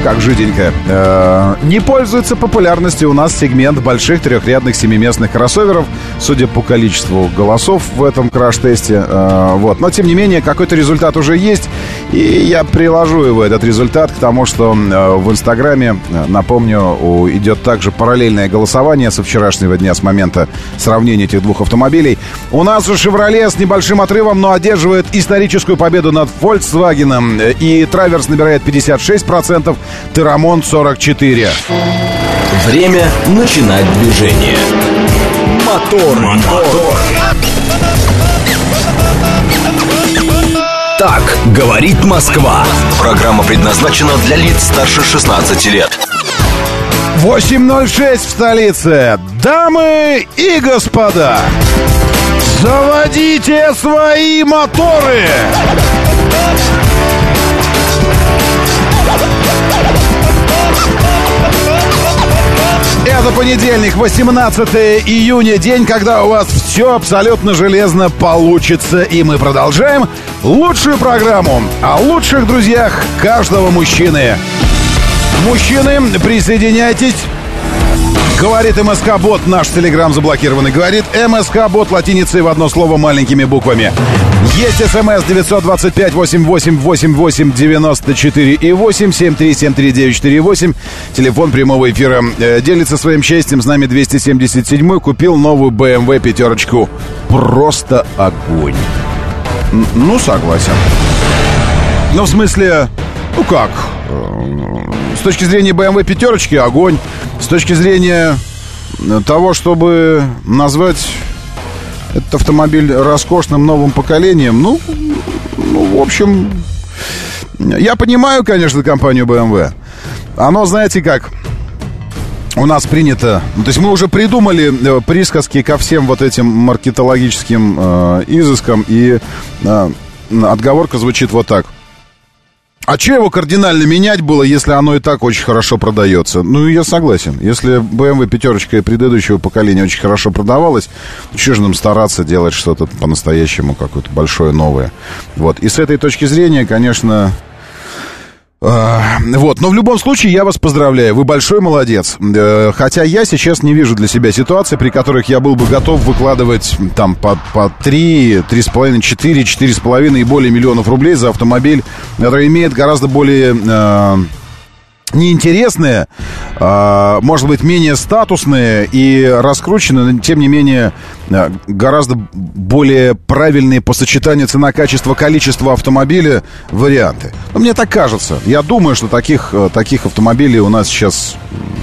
как жиденькая. Э, не пользуется популярностью у нас сегмент больших трехрядных семиместных кроссоверов, судя по количеству голосов в этом краш-тесте. Э, вот. Но, тем не менее, какой-то результат уже есть, и я приложу его, этот результат, к тому, что э, в Инстаграме, напомню, идет также параллельное голосование со вчерашнего дня, с момента сравнения этих двух автомобилей. У нас же «Шевроле» с небольшим отрывом, но одерживает историческую победу над «Фольксвагеном». И «Траверс» набирает пятьдесят шесть процентов, «Терамон» сорок четыре процента. Время начинать движение. Мотор, мотор. Так говорит Москва. Программа предназначена для лиц старше шестнадцати лет. восемь ноль шесть в столице. Дамы и господа, заводите свои моторы! Это понедельник, восемнадцатое июня, день, когда у вас все абсолютно железно получится. И мы продолжаем лучшую программу о лучших друзьях каждого мужчины. Мужчины, присоединяйтесь. Говорит МСК-бот, наш телеграм заблокированный. Говорит МСК-бот латиницей в одно слово маленькими буквами. Есть смс девятьсот двадцать пять восемьдесят восемь восемьдесят восемь девяносто четыре и восемь семь три семь три девять четыре восемь. Телефон прямого эфира. Делится своим счастьем с нами двести семьдесят семь. Купил новую бэ эм вэ пятерочку. Просто огонь. Ну, согласен. Ну, в смысле, ну как? С точки зрения бэ эм вэ пятерочки огонь. С точки зрения того, чтобы назвать этот автомобиль роскошным новым поколением, ну, ну, в общем, я понимаю, конечно, компанию бэ эм вэ. Оно, знаете как, у нас принято... Ну, то есть мы уже придумали присказки ко всем вот этим маркетологическим э, изыскам, и э, отговорка звучит вот так. А что его кардинально менять было, если оно и так очень хорошо продается? Ну, я согласен. Если бэ эм вэ пятерочка предыдущего поколения очень хорошо продавалась, то что же нам стараться делать что-то по-настоящему, какое-то большое новое? Вот. И с этой точки зрения, конечно... Э, вот. Но в любом случае я вас поздравляю. Вы большой молодец. Э, хотя я сейчас не вижу для себя ситуации, при которых я был бы готов выкладывать там по, по три, три с половиной, четыре, четыре с половиной и более миллионов рублей за автомобиль, который имеет гораздо более... Э, неинтересные, э, может быть, менее статусные и раскрученные, но, тем не менее, э, гораздо более правильные по сочетанию цена-качество, количество автомобиля варианты. Но мне так кажется. Я думаю, что таких, э, таких автомобилей у нас сейчас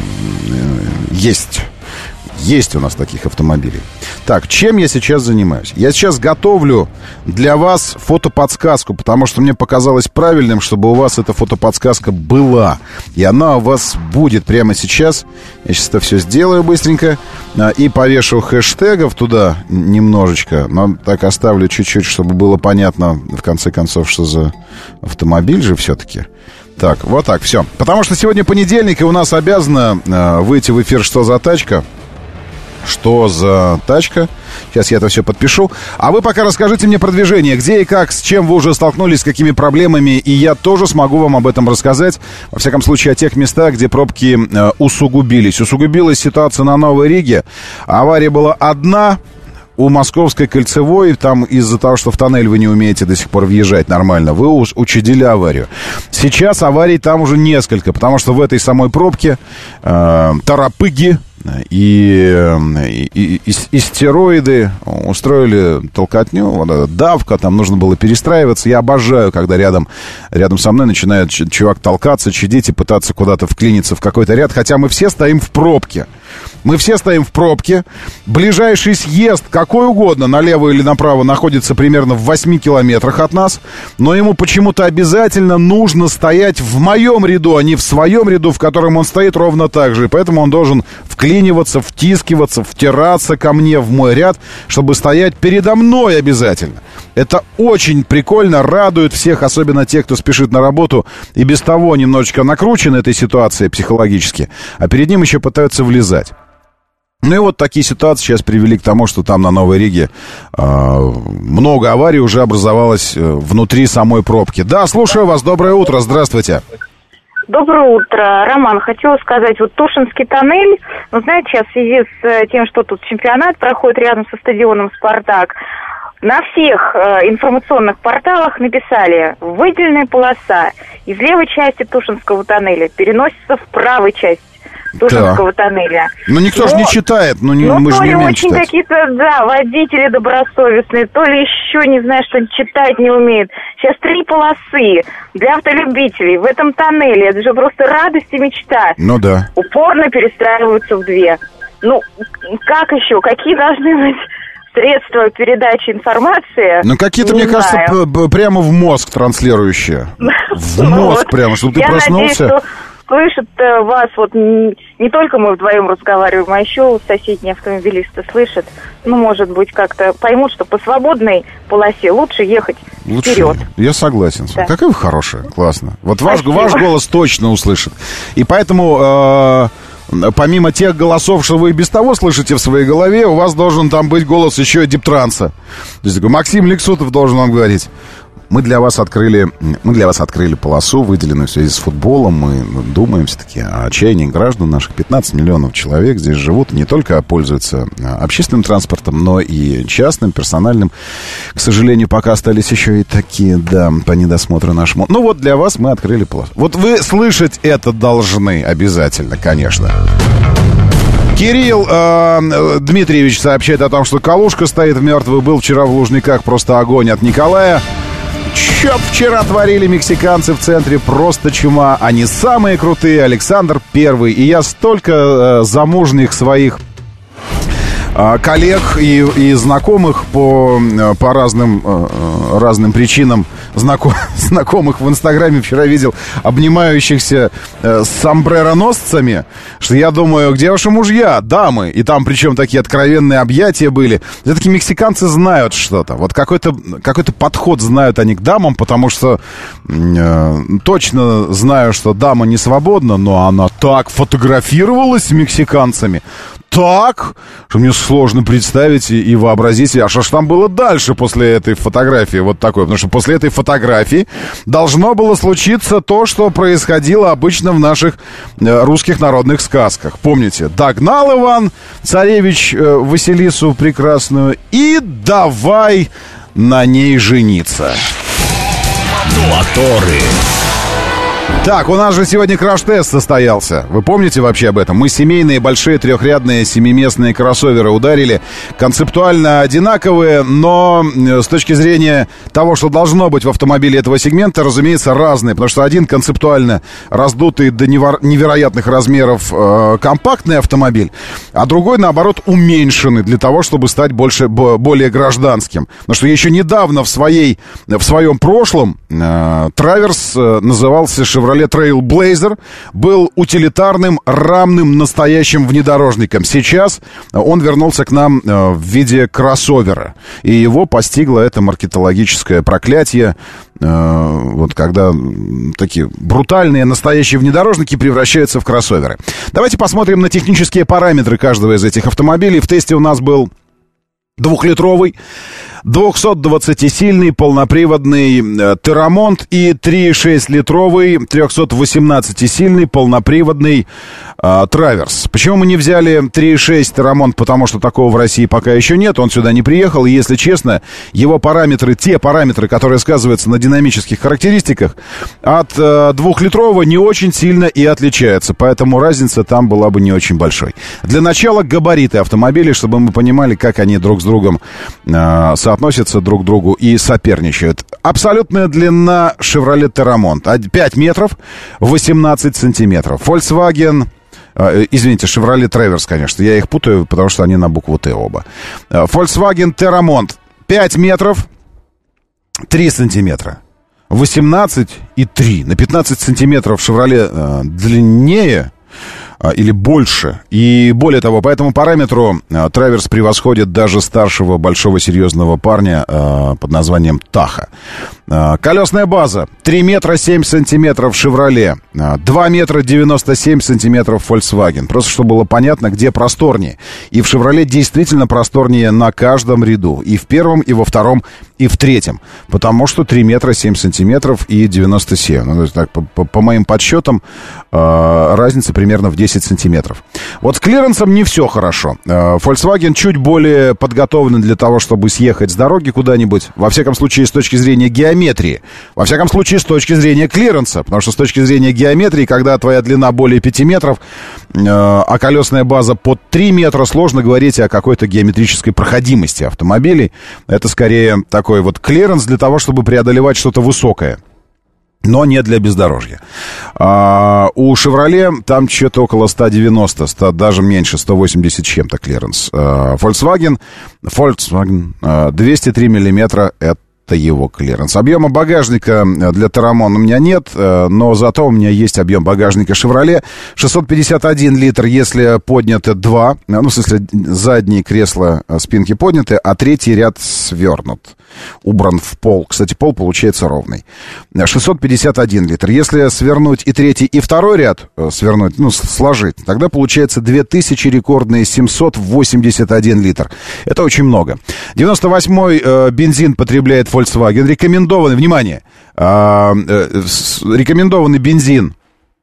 э, есть. Есть у нас таких автомобилей. Так, чем я сейчас занимаюсь? Я сейчас готовлю для вас фотоподсказку, потому что мне показалось правильным, чтобы у вас эта фотоподсказка была. И она у вас будет прямо сейчас. Я сейчас это все сделаю быстренько. И повешу хэштегов туда немножечко. Но так оставлю чуть-чуть, чтобы было понятно, в конце концов, что за автомобиль же все-таки. Так, вот так, все. Потому что сегодня понедельник, и у нас обязана э, выйти в эфир «Что за тачка?». Что за тачка? Сейчас я это все подпишу. А вы пока расскажите мне про движение. Где и как, с чем вы уже столкнулись, с какими проблемами. И я тоже смогу вам об этом рассказать. Во всяком случае, о тех местах, где пробки э, усугубились. Усугубилась ситуация на Новой Риге. Авария была одна у Московской кольцевой. Там из-за того, что в тоннель вы не умеете до сих пор въезжать нормально, вы уж учудили аварию. Сейчас аварий там уже несколько. Потому что в этой самой пробке э, торопыги И, и, и, и стероиды устроили толкотню, вот эта давка, там нужно было перестраиваться. Я обожаю, когда рядом, рядом со мной начинает чувак толкаться, чадить и пытаться куда-то вклиниться в какой-то ряд, хотя мы все стоим в пробке. Мы все стоим в пробке. Ближайший съезд, какой угодно, налево или направо, находится примерно в восьми километрах от нас. Но ему почему-то обязательно нужно стоять в моем ряду, а не в своем ряду, в котором он стоит ровно так же. И поэтому он должен вклиниваться, втискиваться, втираться ко мне в мой ряд, чтобы стоять передо мной обязательно. Это очень прикольно, радует всех, особенно тех, кто спешит на работу и без того немножечко накручен этой ситуацией психологически, а перед ним еще пытаются влезать. Ну и вот такие ситуации сейчас привели к тому, что там на Новой Риге э, много аварий уже образовалось э, внутри самой пробки. Да, слушаю вас, доброе утро, здравствуйте. Доброе утро. Роман, хотела сказать, вот Тушинский тоннель, ну, знаете, сейчас в связи с тем, что тут чемпионат проходит рядом со стадионом «Спартак», на всех э, информационных порталах написали: выделенная полоса из левой части Тушинского тоннеля переносится в правую часть Тушинского да. тоннеля. Ну, никто же не читает, ну, не, ну мы же не умеем очень читать. какие-то, да, водители добросовестные, то ли еще, не знаю, что-нибудь читать не умеют. Сейчас три полосы для автолюбителей в этом тоннеле. Это же просто радость и мечта. Ну, да. Упорно перестраиваются в две. Ну, как еще? Какие должны быть средства передачи информации? Ну, какие-то, мне кажется, п- прямо в мозг транслирующие. В мозг прямо, чтобы ты проснулся. Слышат вас, вот не только мы вдвоем разговариваем, а еще соседние автомобилисты слышат. Ну, может быть, как-то поймут, что по свободной полосе лучше ехать лучше. Вперед. Я согласен. Да. Какая вы хорошая, классно. Вот ваш, ваш голос точно услышит. И поэтому... Э- Помимо тех голосов, что вы и без того слышите в своей голове, у вас должен там быть голос еще и диптранса. То есть такой Максим Лексутов должен вам говорить: мы для вас открыли, мы для вас открыли полосу, выделенную в связи с футболом. Мы думаем все-таки о отчаянии граждан наших. пятнадцать миллионов человек здесь живут, не только пользуются общественным транспортом, но и частным, персональным. К сожалению, пока остались еще и такие, да, по недосмотру нашему. Ну вот для вас мы открыли полосу. Вот вы слышать это должны обязательно, конечно. Кирилл э, Дмитриевич сообщает о том, что Калушка стоит в мертвый был. Вчера в Лужниках просто огонь от Николая. Чё вчера творили мексиканцы в центре, просто чума. Они самые крутые, Александр первый. И я столько э, замужних своих э, коллег и, и знакомых по, э, по разным, э, разным причинам, знаком, знакомых в Инстаграме вчера видел, обнимающихся э, с сомбрероносцами, что я думаю, где ваши мужья, дамы? И там причем такие откровенные объятия были. Все-таки мексиканцы знают что-то. Вот какой-то, какой-то подход знают они к дамам, потому что э, точно знаю, что дама не свободна, но она так фотографировалась с мексиканцами, так, что мне сложно представить и, и вообразить, а что ж там было дальше после этой фотографии, вот такой, потому что после этой фотографии должно было случиться то, что происходило обычно в наших э, русских народных сказках. Помните, догнал Иван Царевич э, Василису прекрасную и давай на ней жениться. Моторы. Так, у нас же сегодня краш-тест состоялся. Вы помните вообще об этом? Мы семейные, большие, трехрядные, семиместные кроссоверы ударили. Концептуально одинаковые, но с точки зрения того, что должно быть в автомобиле этого сегмента, разумеется, разные. Потому что один концептуально раздутый до невероятных размеров э, компактный автомобиль, а другой, наоборот, уменьшенный для того, чтобы стать больше, более гражданским. Потому что еще недавно в, своей, в своем прошлом э, Траверс э, назывался Chevrolet Trailblazer, был утилитарным, рамным, настоящим внедорожником. Сейчас он вернулся к нам э, в виде кроссовера. И его постигло это маркетологическое проклятие, э, вот когда такие брутальные, настоящие внедорожники превращаются в кроссоверы. Давайте посмотрим на технические параметры каждого из этих автомобилей. В тесте у нас был двухлитровый, двухсотдвадцатисильный полноприводный э, Террамонт и три и шесть литровый трехсотвосемнадцатисильный полноприводный э, Траверс. Почему мы не взяли три и шесть Террамонт? Потому что такого в России пока еще нет, он сюда не приехал, и, если честно, его параметры, те параметры, которые сказываются на динамических характеристиках, от э, двухлитрового не очень сильно и отличаются, поэтому разница там была бы не очень большой. Для начала габариты автомобилей, чтобы мы понимали, как они друг с другом э, относятся друг к другу и соперничают. Абсолютная длина Chevrolet Terramont пять метров восемнадцать сантиметров. Volkswagen, э, извините, Chevrolet Traverse, конечно, я их путаю, потому что они на букву Т оба. Э, Volkswagen Terramont пять метров три сантиметра. восемнадцать и три. На пятнадцать сантиметров Chevrolet э, длиннее или больше. И более того, по этому параметру Траверс превосходит даже старшего большого серьезного парня э, под названием Таха. Колесная база три метра семь сантиметров «Шевроле», два метра девяносто семь сантиметров «Volkswagen». Просто чтобы было понятно, где просторнее. И в «Шевроле» действительно просторнее на каждом ряду. И в первом, и во втором, и в третьем. Потому что три метра семь сантиметров и девяносто семь. Ну, то есть, так, по, по, по моим подсчетам, э, разница примерно в десять сантиметров. Вот с клиренсом не все хорошо. Э, Volkswagen чуть более подготовлен для того, чтобы съехать с дороги куда-нибудь. Во всяком случае, с точки зрения геометрии. Во всяком случае, с точки зрения клиренса. Потому что с точки зрения геометрии, когда твоя длина более пяти метров, э, а колесная база под три метра, сложно говорить о какой-то геометрической проходимости автомобилей. Это скорее такой вот клиренс для того, чтобы преодолевать что-то высокое. Но не для бездорожья. А, у «Шевроле» там что-то около сто девяносто, сто, даже меньше, сто восемьдесят чем-то клиренс. А, Volkswagen, Volkswagen а, двести три миллиметра — это его клиренс. Объема багажника для Terramon у меня нет, но зато у меня есть объем багажника «Шевроле». шестьсот пятьдесят один литр, если подняты два, ну, в смысле, задние кресла спинки подняты, а третий ряд свернут, убран в пол. Кстати, пол получается ровный. шестьсот пятьдесят один литр. Если свернуть и третий, и второй ряд свернуть, ну, сложить, тогда получается две тысячи рекордные семьсот восемьдесят один литр. Это очень много. девяносто восьмой э, бензин потребляет Volkswagen. Рекомендованный, внимание, э, э, рекомендованный бензин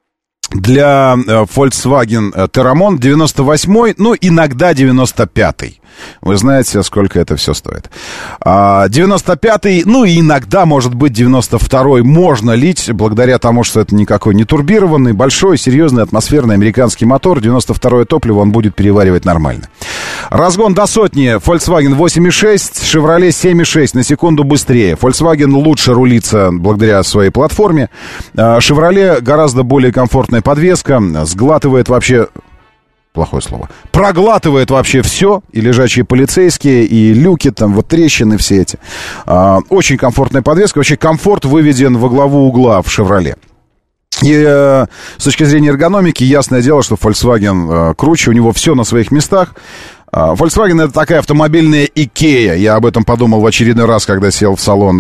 для э, Volkswagen Terramon девяносто восьмой, ну, иногда девяносто пятый. Вы знаете, сколько это все стоит. А, девяносто пятый, ну, и иногда, может быть, девяносто второй можно лить, благодаря тому, что это никакой не турбированный, большой, серьезный, атмосферный американский мотор. девяносто второе топливо он будет переваривать нормально. Разгон до сотни. Volkswagen восемь и шесть, Chevrolet семь и шесть, на секунду быстрее. Volkswagen лучше рулится благодаря своей платформе. Chevrolet гораздо более комфортная подвеска, сглатывает вообще... Плохое слово. Проглатывает вообще все. И лежачие полицейские, и люки, там, вот трещины все эти. А, очень комфортная подвеска. Вообще комфорт выведен во главу угла в «Шевроле». И э, с точки зрения эргономики, ясное дело, что Volkswagen э, круче, у него все на своих местах. Volkswagen — это такая автомобильная Икея. Я об этом подумал в очередной раз, когда сел в салон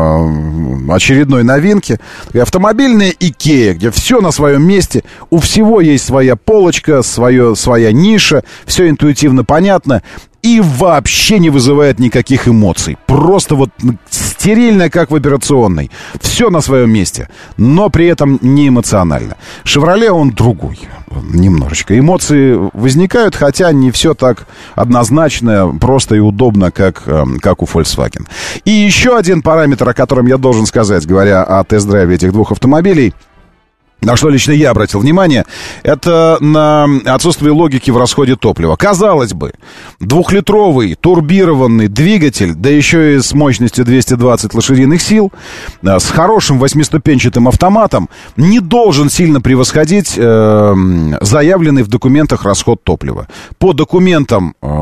э, очередной новинки. Такая автомобильная Икея, где все на своем месте. У всего есть своя полочка, свое, своя ниша. Все интуитивно понятно. И вообще не вызывает никаких эмоций. Просто вот стерильно, как в операционной. Все на своем месте, но при этом не эмоционально. «Шевроле» он другой. Немножечко эмоции возникают, хотя не все так однозначно, просто и удобно, как, как у Volkswagen. И еще один параметр, о котором я должен сказать, говоря о тест-драйве этих двух автомобилей, на что лично я обратил внимание, это на отсутствие логики в расходе топлива. Казалось бы, двухлитровый турбированный двигатель, да еще и с мощностью двести двадцать лошадиных сил, с хорошим восьмиступенчатым автоматом, не должен сильно превосходить э, заявленный в документах расход топлива. По документам э,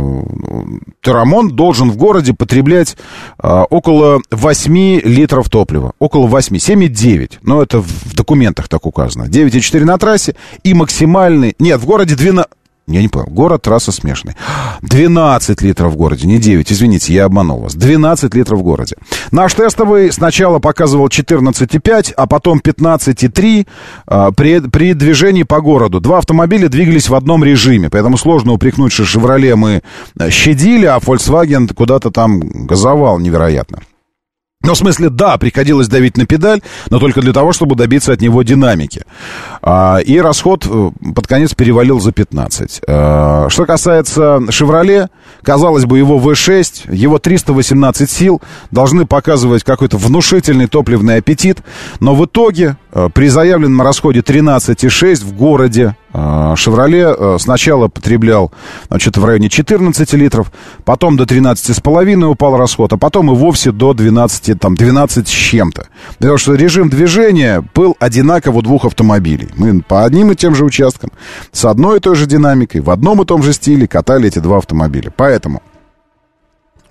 Terramon должен в городе потреблять э, около восемь литров топлива. Около восемь, семь и девять. Но это в документах так указано. девять и четыре на трассе и максимальный... Нет, в городе двенадцать... Я не понял. Город, трасса смешанный. двенадцать литров в городе, не девять. Извините, я обманул вас. двенадцать литров в городе. Наш тестовый сначала показывал четырнадцать и пять, а потом пятнадцать и три а, при, при движении по городу. Два автомобиля двигались в одном режиме, поэтому сложно упрекнуть, что «Шевроле» мы щадили, а Volkswagen куда-то там газовал невероятно. Ну, в смысле, да, приходилось давить на педаль, но только для того, чтобы добиться от него динамики. А, и расход под конец перевалил за пятнадцать. А, что касается «Шевроле», казалось бы, его вэ шесть, его триста восемнадцать сил должны показывать какой-то внушительный топливный аппетит, но в итоге при заявленном расходе тринадцать и шесть в городе «Шевроле» сначала потреблял что-то в районе четырнадцати литров, потом до тринадцати с половиной упал расход, а потом и вовсе до двенадцати, там, двенадцать с чем-то. Потому что режим движения был одинаков у двух автомобилей. Мы по одним и тем же участкам, с одной и той же динамикой, в одном и том же стиле катали эти два автомобиля. Поэтому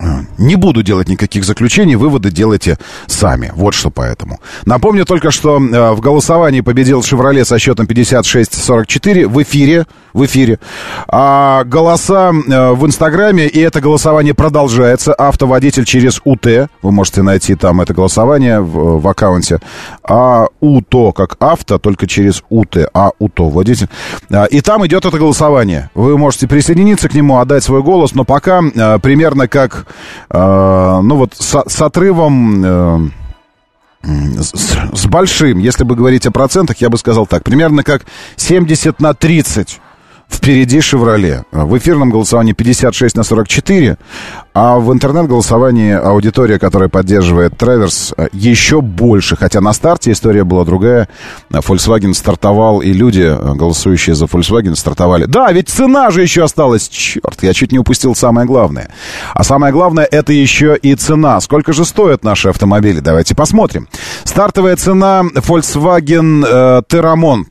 Не буду делать никаких заключений, выводы делайте сами. Вот что поэтому. Напомню только, что э, в голосовании победил «Шевроле» со счетом пятьдесят шесть сорок четыре в эфире. В эфире. А голоса э, в Инстаграме, и это голосование продолжается. Автоводитель через УТ. Вы можете найти там это голосование в, в аккаунте. А УТО как авто, только через УТ. А УТО водитель. А, и там идет это голосование. Вы можете присоединиться к нему, отдать свой голос, но пока э, примерно как... Uh, ну вот с, с отрывом uh, с, с большим, если бы говорить о процентах, я бы сказал так, примерно как семьдесят на тридцать впереди «Шевроле». В эфирном голосовании пятьдесят шесть на сорок четыре, а в интернет-голосовании аудитория, которая поддерживает «Траверс», еще больше. Хотя на старте история была другая. Volkswagen стартовал, и люди, голосующие за Volkswagen, стартовали. Да, ведь цена же еще осталась. Черт, я чуть не упустил самое главное. А самое главное, это еще и цена. Сколько же стоят наши автомобили? Давайте посмотрим. Стартовая цена Volkswagen э, Terramont.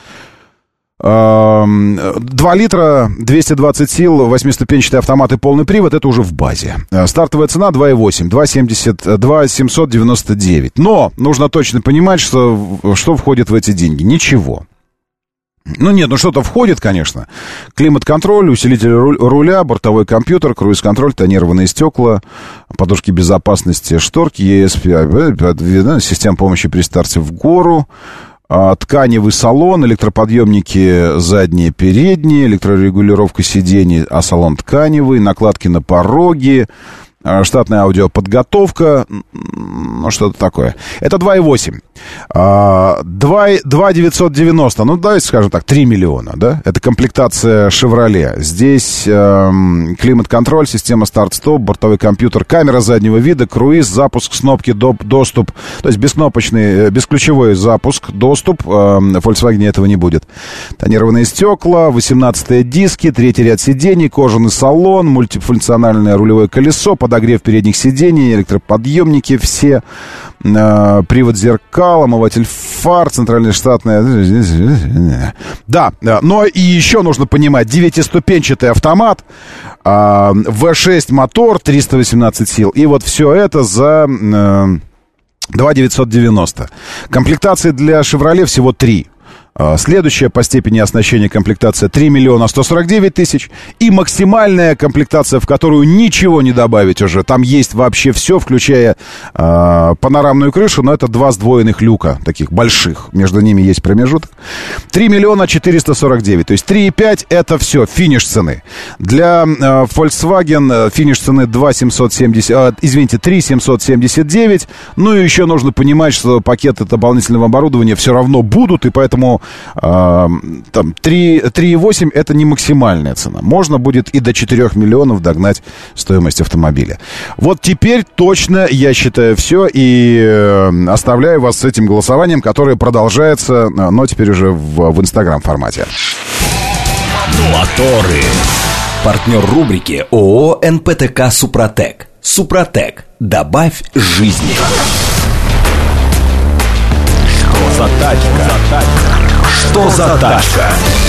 два литра, двести двадцать сил, восьмиступенчатый автомат и полный привод, это уже в базе. Стартовая цена два и восемь, два семьдесят, два семьсот девяносто девять. Но нужно точно понимать, что, что входит в эти деньги. Ничего. Ну нет, ну что-то входит, конечно. Климат-контроль, усилитель руля, бортовой компьютер, круиз-контроль, тонированные стекла, подушки безопасности, шторки, и эс пи, система помощи при старте в гору, тканевый салон, электроподъемники задние, передние, электрорегулировка сидений, а салон тканевый, накладки на пороги, штатная аудиоподготовка, ну, что-то такое. Это два и восемь. два девятьсот девяносто, ну, давайте скажем так, три миллиона, да? Это комплектация «Шевроле». Здесь э, климат-контроль, система старт-стоп, бортовой компьютер, камера заднего вида, круиз, запуск с кнопки доп, доступ, то есть бескнопочный, бесключевой запуск, доступ. Э, в Volkswagen этого не будет. Тонированные стекла, восемнадцатые диски, третий ряд сидений, кожаный салон, мультифункциональное рулевое колесо, подогрев передних сидений, электроподъемники все, э, привод зеркал, омыватель фар, центральная штатная. Да, но и еще нужно понимать, девятиступенчатый автомат, э, вэ шесть мотор, триста восемнадцать сил, и вот все это за э, два девятьсот девяносто. Комплектации для «Шевроле» всего три. Следующая по степени оснащения комплектация три миллиона сто сорок девять тысяч. И максимальная комплектация, в которую ничего не добавить уже. Там есть вообще все, включая э, панорамную крышу, но это два сдвоенных люка, таких больших. Между ними есть промежуток. три миллиона четыреста сорок девять. То есть три и пять это все, финиш цены. Для э, Volkswagen финиш цены два семьсот семьдесят, э, извините, три семьсот семьдесят девять. Ну и еще нужно понимать, что пакеты дополнительного оборудования все равно будут, и поэтому Uh, там три и восемь это не максимальная цена. Можно будет и до четырёх миллионов догнать стоимость автомобиля. Вот теперь точно, я считаю, все. И uh, оставляю вас с этим голосованием, которое продолжается, uh, но теперь уже в, в Инстаграм формате. Моторы. Партнер рубрики ООО эн пэ тэ ка «Супротек». «Супротек». Добавь жизни. Что за тачка? Что за тачка?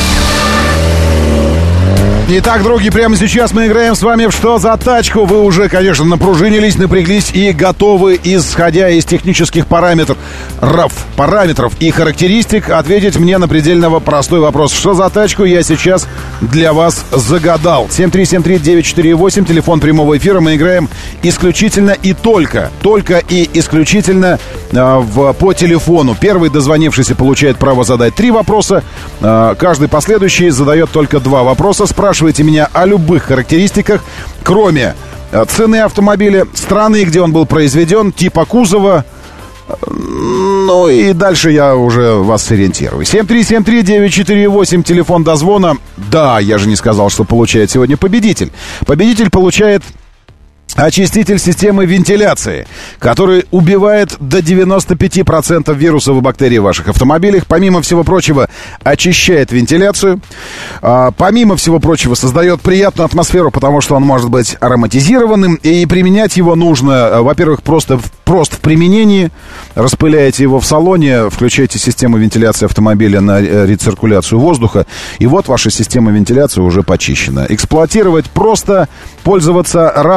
Итак, други, прямо сейчас мы играем с вами в «Что за тачку?». Вы уже, конечно, напружинились, напряглись и готовы, исходя из технических параметров, параметров и характеристик, ответить мне на предельно простой вопрос. Что за тачку я сейчас для вас загадал? семь три семь три девять четыре восемь, телефон прямого эфира. Мы играем исключительно и только, только и исключительно э, в, по телефону. Первый дозвонившийся получает право задать три вопроса. Э, каждый последующий задает только два вопроса. Спрашивайте меня о любых характеристиках, кроме э, цены автомобиля, страны, где он был произведен, типа кузова. Ну и дальше я уже вас сориентирую. семь три семь три девять четыре восемь, телефон дозвона. Да, я же не сказал, что получает сегодня победитель. Победитель получает очиститель системы вентиляции, который убивает до девяноста пяти процентов вирусов и бактерий в ваших автомобилях. Помимо всего прочего, очищает вентиляцию. А, помимо всего прочего, создает приятную атмосферу, потому что он может быть ароматизированным. И применять его нужно, во-первых, просто в, просто в применении. Распыляете его в салоне, включаете систему вентиляции автомобиля на рециркуляцию воздуха. И вот ваша система вентиляции уже почищена. Эксплуатировать просто, пользоваться раз в три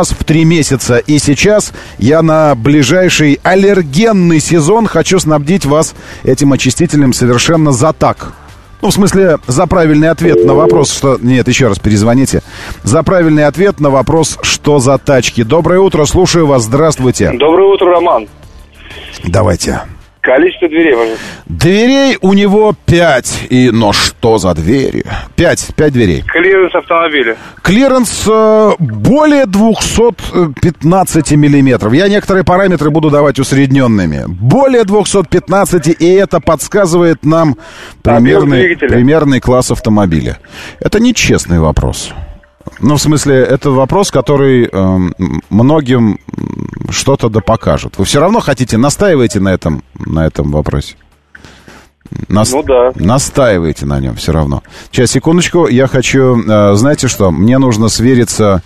месяца. И сейчас я на ближайший аллергенный сезон хочу снабдить вас этим очистителем совершенно за так. Ну, в смысле, за правильный ответ на вопрос, что... Нет, еще раз перезвоните. За правильный ответ на вопрос, что за тачки. Доброе утро, слушаю вас, здравствуйте. Доброе утро, Роман. Давайте. Количество дверей, пожалуйста. Дверей у него пять. И, но что за двери? Пять, пять дверей. Клиренс автомобиля. Клиренс э, более двести пятнадцать миллиметров. Я некоторые параметры буду давать усредненными. Более двести пятнадцать, и это подсказывает нам примерный, примерный класс автомобиля. Это нечестный вопрос. Ну, в смысле, это вопрос, который э, многим что-то да покажет. Вы все равно хотите, настаиваете на этом, на этом вопросе? Нас... Ну да. Настаиваете на нем все равно. Сейчас, секундочку, я хочу, э, знаете что, мне нужно свериться,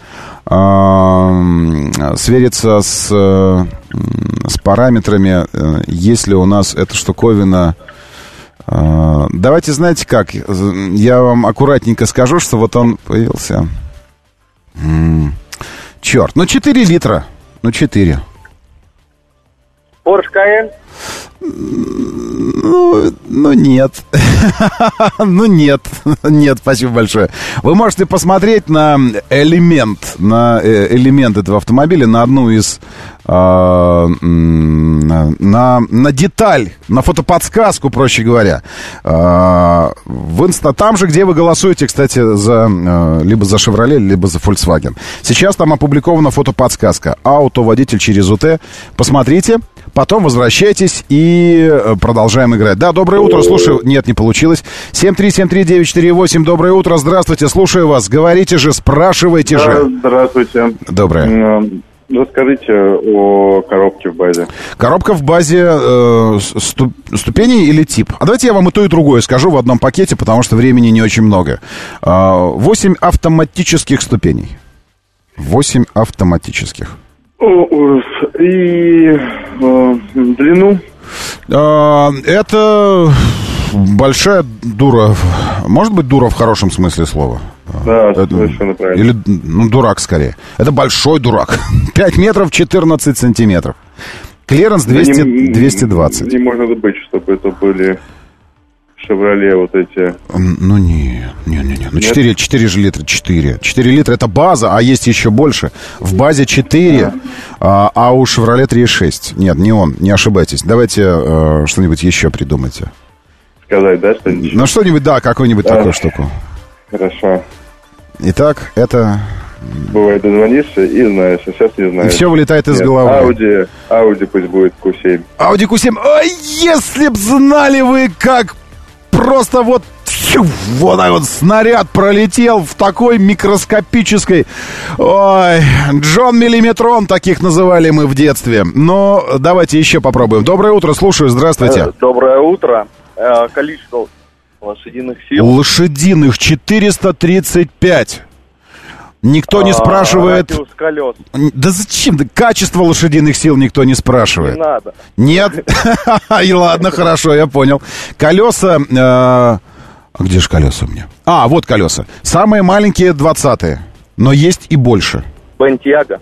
э, свериться с, э, с параметрами, э, если у нас эта штуковина... Э, давайте, знаете как, я вам аккуратненько скажу, что вот он появился... М-м, черт, ну четыре литра, ну четыре. Porsche Cayenne? Ну, ну нет. Ну нет. Нет, спасибо большое. Вы можете посмотреть на элемент, на элемент этого автомобиля, на одну из э, на, на деталь, на фотоподсказку, проще говоря. Э, в инста, там же, где вы голосуете, кстати, за э, либо за Chevrolet, либо за Volkswagen. Сейчас там опубликована фотоподсказка. Ауто, водитель через УТ. Посмотрите. Потом возвращайтесь и продолжаем играть. Да, доброе утро, слушаю. Нет, не получилось. семь три семь три девять четыре восемь, доброе утро, здравствуйте, слушаю вас. Говорите же, спрашивайте да, же. Здравствуйте. Доброе. Расскажите о коробке в базе. Коробка в базе э, ступ, ступеней или тип? А давайте я вам и то, и другое скажу в одном пакете, потому что времени не очень много. Восемь автоматических ступеней. Восемь автоматических. О, ужас. И э, длину? А, это большая дура. Может быть, дура в хорошем смысле слова? Да, это, совершенно правильно. Или, ну, дурак скорее. Это большой дурак. пять метров четырнадцать сантиметров. Клиренс двести, не, двести двадцать. Не может быть, чтобы это были... Шевроле вот эти. Ну не, не, не, не. Ну четыре, четыре же литра, четыре. четыре литра это база, а есть еще больше. В базе четыре, а, а у Шевроле три и шесть. Нет, не он, не ошибайтесь. Давайте э, что-нибудь еще придумайте. Сказать, да, что-нибудь? Ну что-нибудь, да, какую-нибудь а, такую штуку. Хорошо. Итак, это... Бывает, дозвонишься и знаешь, а сейчас не знаешь. И все вылетает из Нет, головы. Ауди, Ауди пусть будет Q семь. Ауди Q семь. Ой, если б знали вы, как... Просто вот, вот так вот снаряд пролетел в такой микроскопической... Ой, Джон Миллиметрон, таких называли мы в детстве. Но давайте еще попробуем. Доброе утро, слушаю, здравствуйте. Доброе утро. Количество лошадиных сил. Лошадиных четыреста тридцать пять. Никто не спрашивает... Радиус колес. Да зачем? Да качество лошадиных сил никто не спрашивает. Не надо. Нет? И ладно, хорошо, я понял. Колеса... А где же колеса у меня? А, вот колеса. Самые маленькие двадцатые. Но есть и больше. Бентьяго.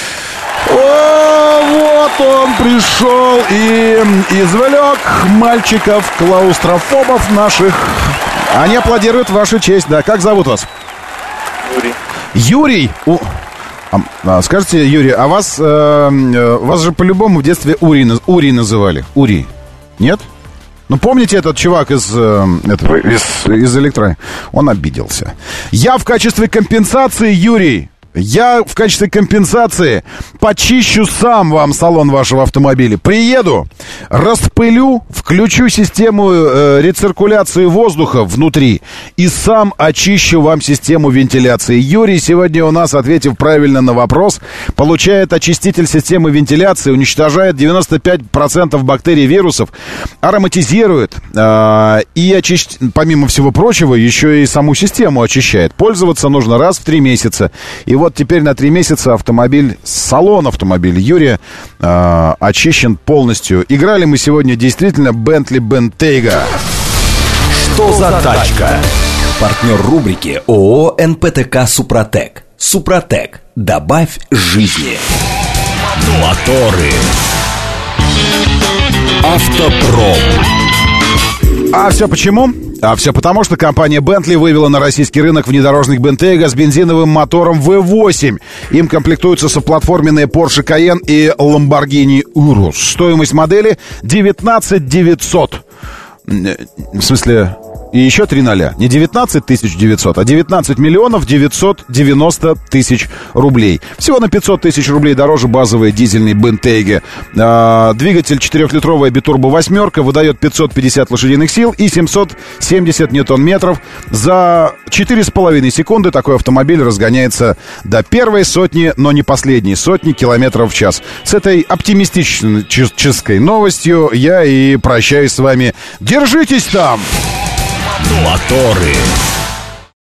О, вот он пришел и извлек мальчиков, клаустрофобов наших. Они аплодируют в вашу честь. Да, как зовут вас? Юрий. Юрий, у... а, скажите, Юрий, а вас, э, вас же по-любому в детстве Ури, Ури называли? Ури, нет? Ну, помните этот чувак из, э, этого, из, из электро... Он обиделся. Я в качестве компенсации, Юрий, я в качестве компенсации почищу сам вам салон вашего автомобиля. Приеду, распылю, включу систему э, рециркуляции воздуха внутри и сам очищу вам систему вентиляции. Юрий сегодня у нас, ответив правильно на вопрос, получает очиститель системы вентиляции, уничтожает девяносто пять процентов бактерий, вирусов, ароматизирует э, и, очищ... помимо всего прочего, еще и саму систему очищает. Пользоваться нужно раз в три месяца. И вот теперь на три месяца автомобиль, салон автомобиля Юрия э, очищен полностью. Играли мы сегодня действительно Bentley Bentayga. Что за тачка? Партнер рубрики ООО эн пэ тэ ка «Супротек». Супротек. Добавь жизни. Моторы. Автопром. А все почему? А все потому, что компания Bentley вывела на российский рынок внедорожник Bentayga с бензиновым мотором ви восемь. Им комплектуются соплатформенные Porsche Cayenne и Lamborghini Urus. Стоимость модели девятнадцать девятьсот. В смысле... И еще три ноля. Не девятнадцать тысяч девятьсот, а девятнадцать миллионов девятьсот девяносто тысяч рублей. Всего на пятьсот тысяч рублей дороже базовый дизельный Bentayga. А, двигатель четырехлитровая битурбо восьмерка выдает пятьсот пятьдесят лошадиных сил и семьсот семьдесят ньютон-метров. За четыре с половиной секунды такой автомобиль разгоняется до первой сотни, но не последней сотни километров в час. С этой оптимистической новостью я и прощаюсь с вами. Держитесь там! Моторы.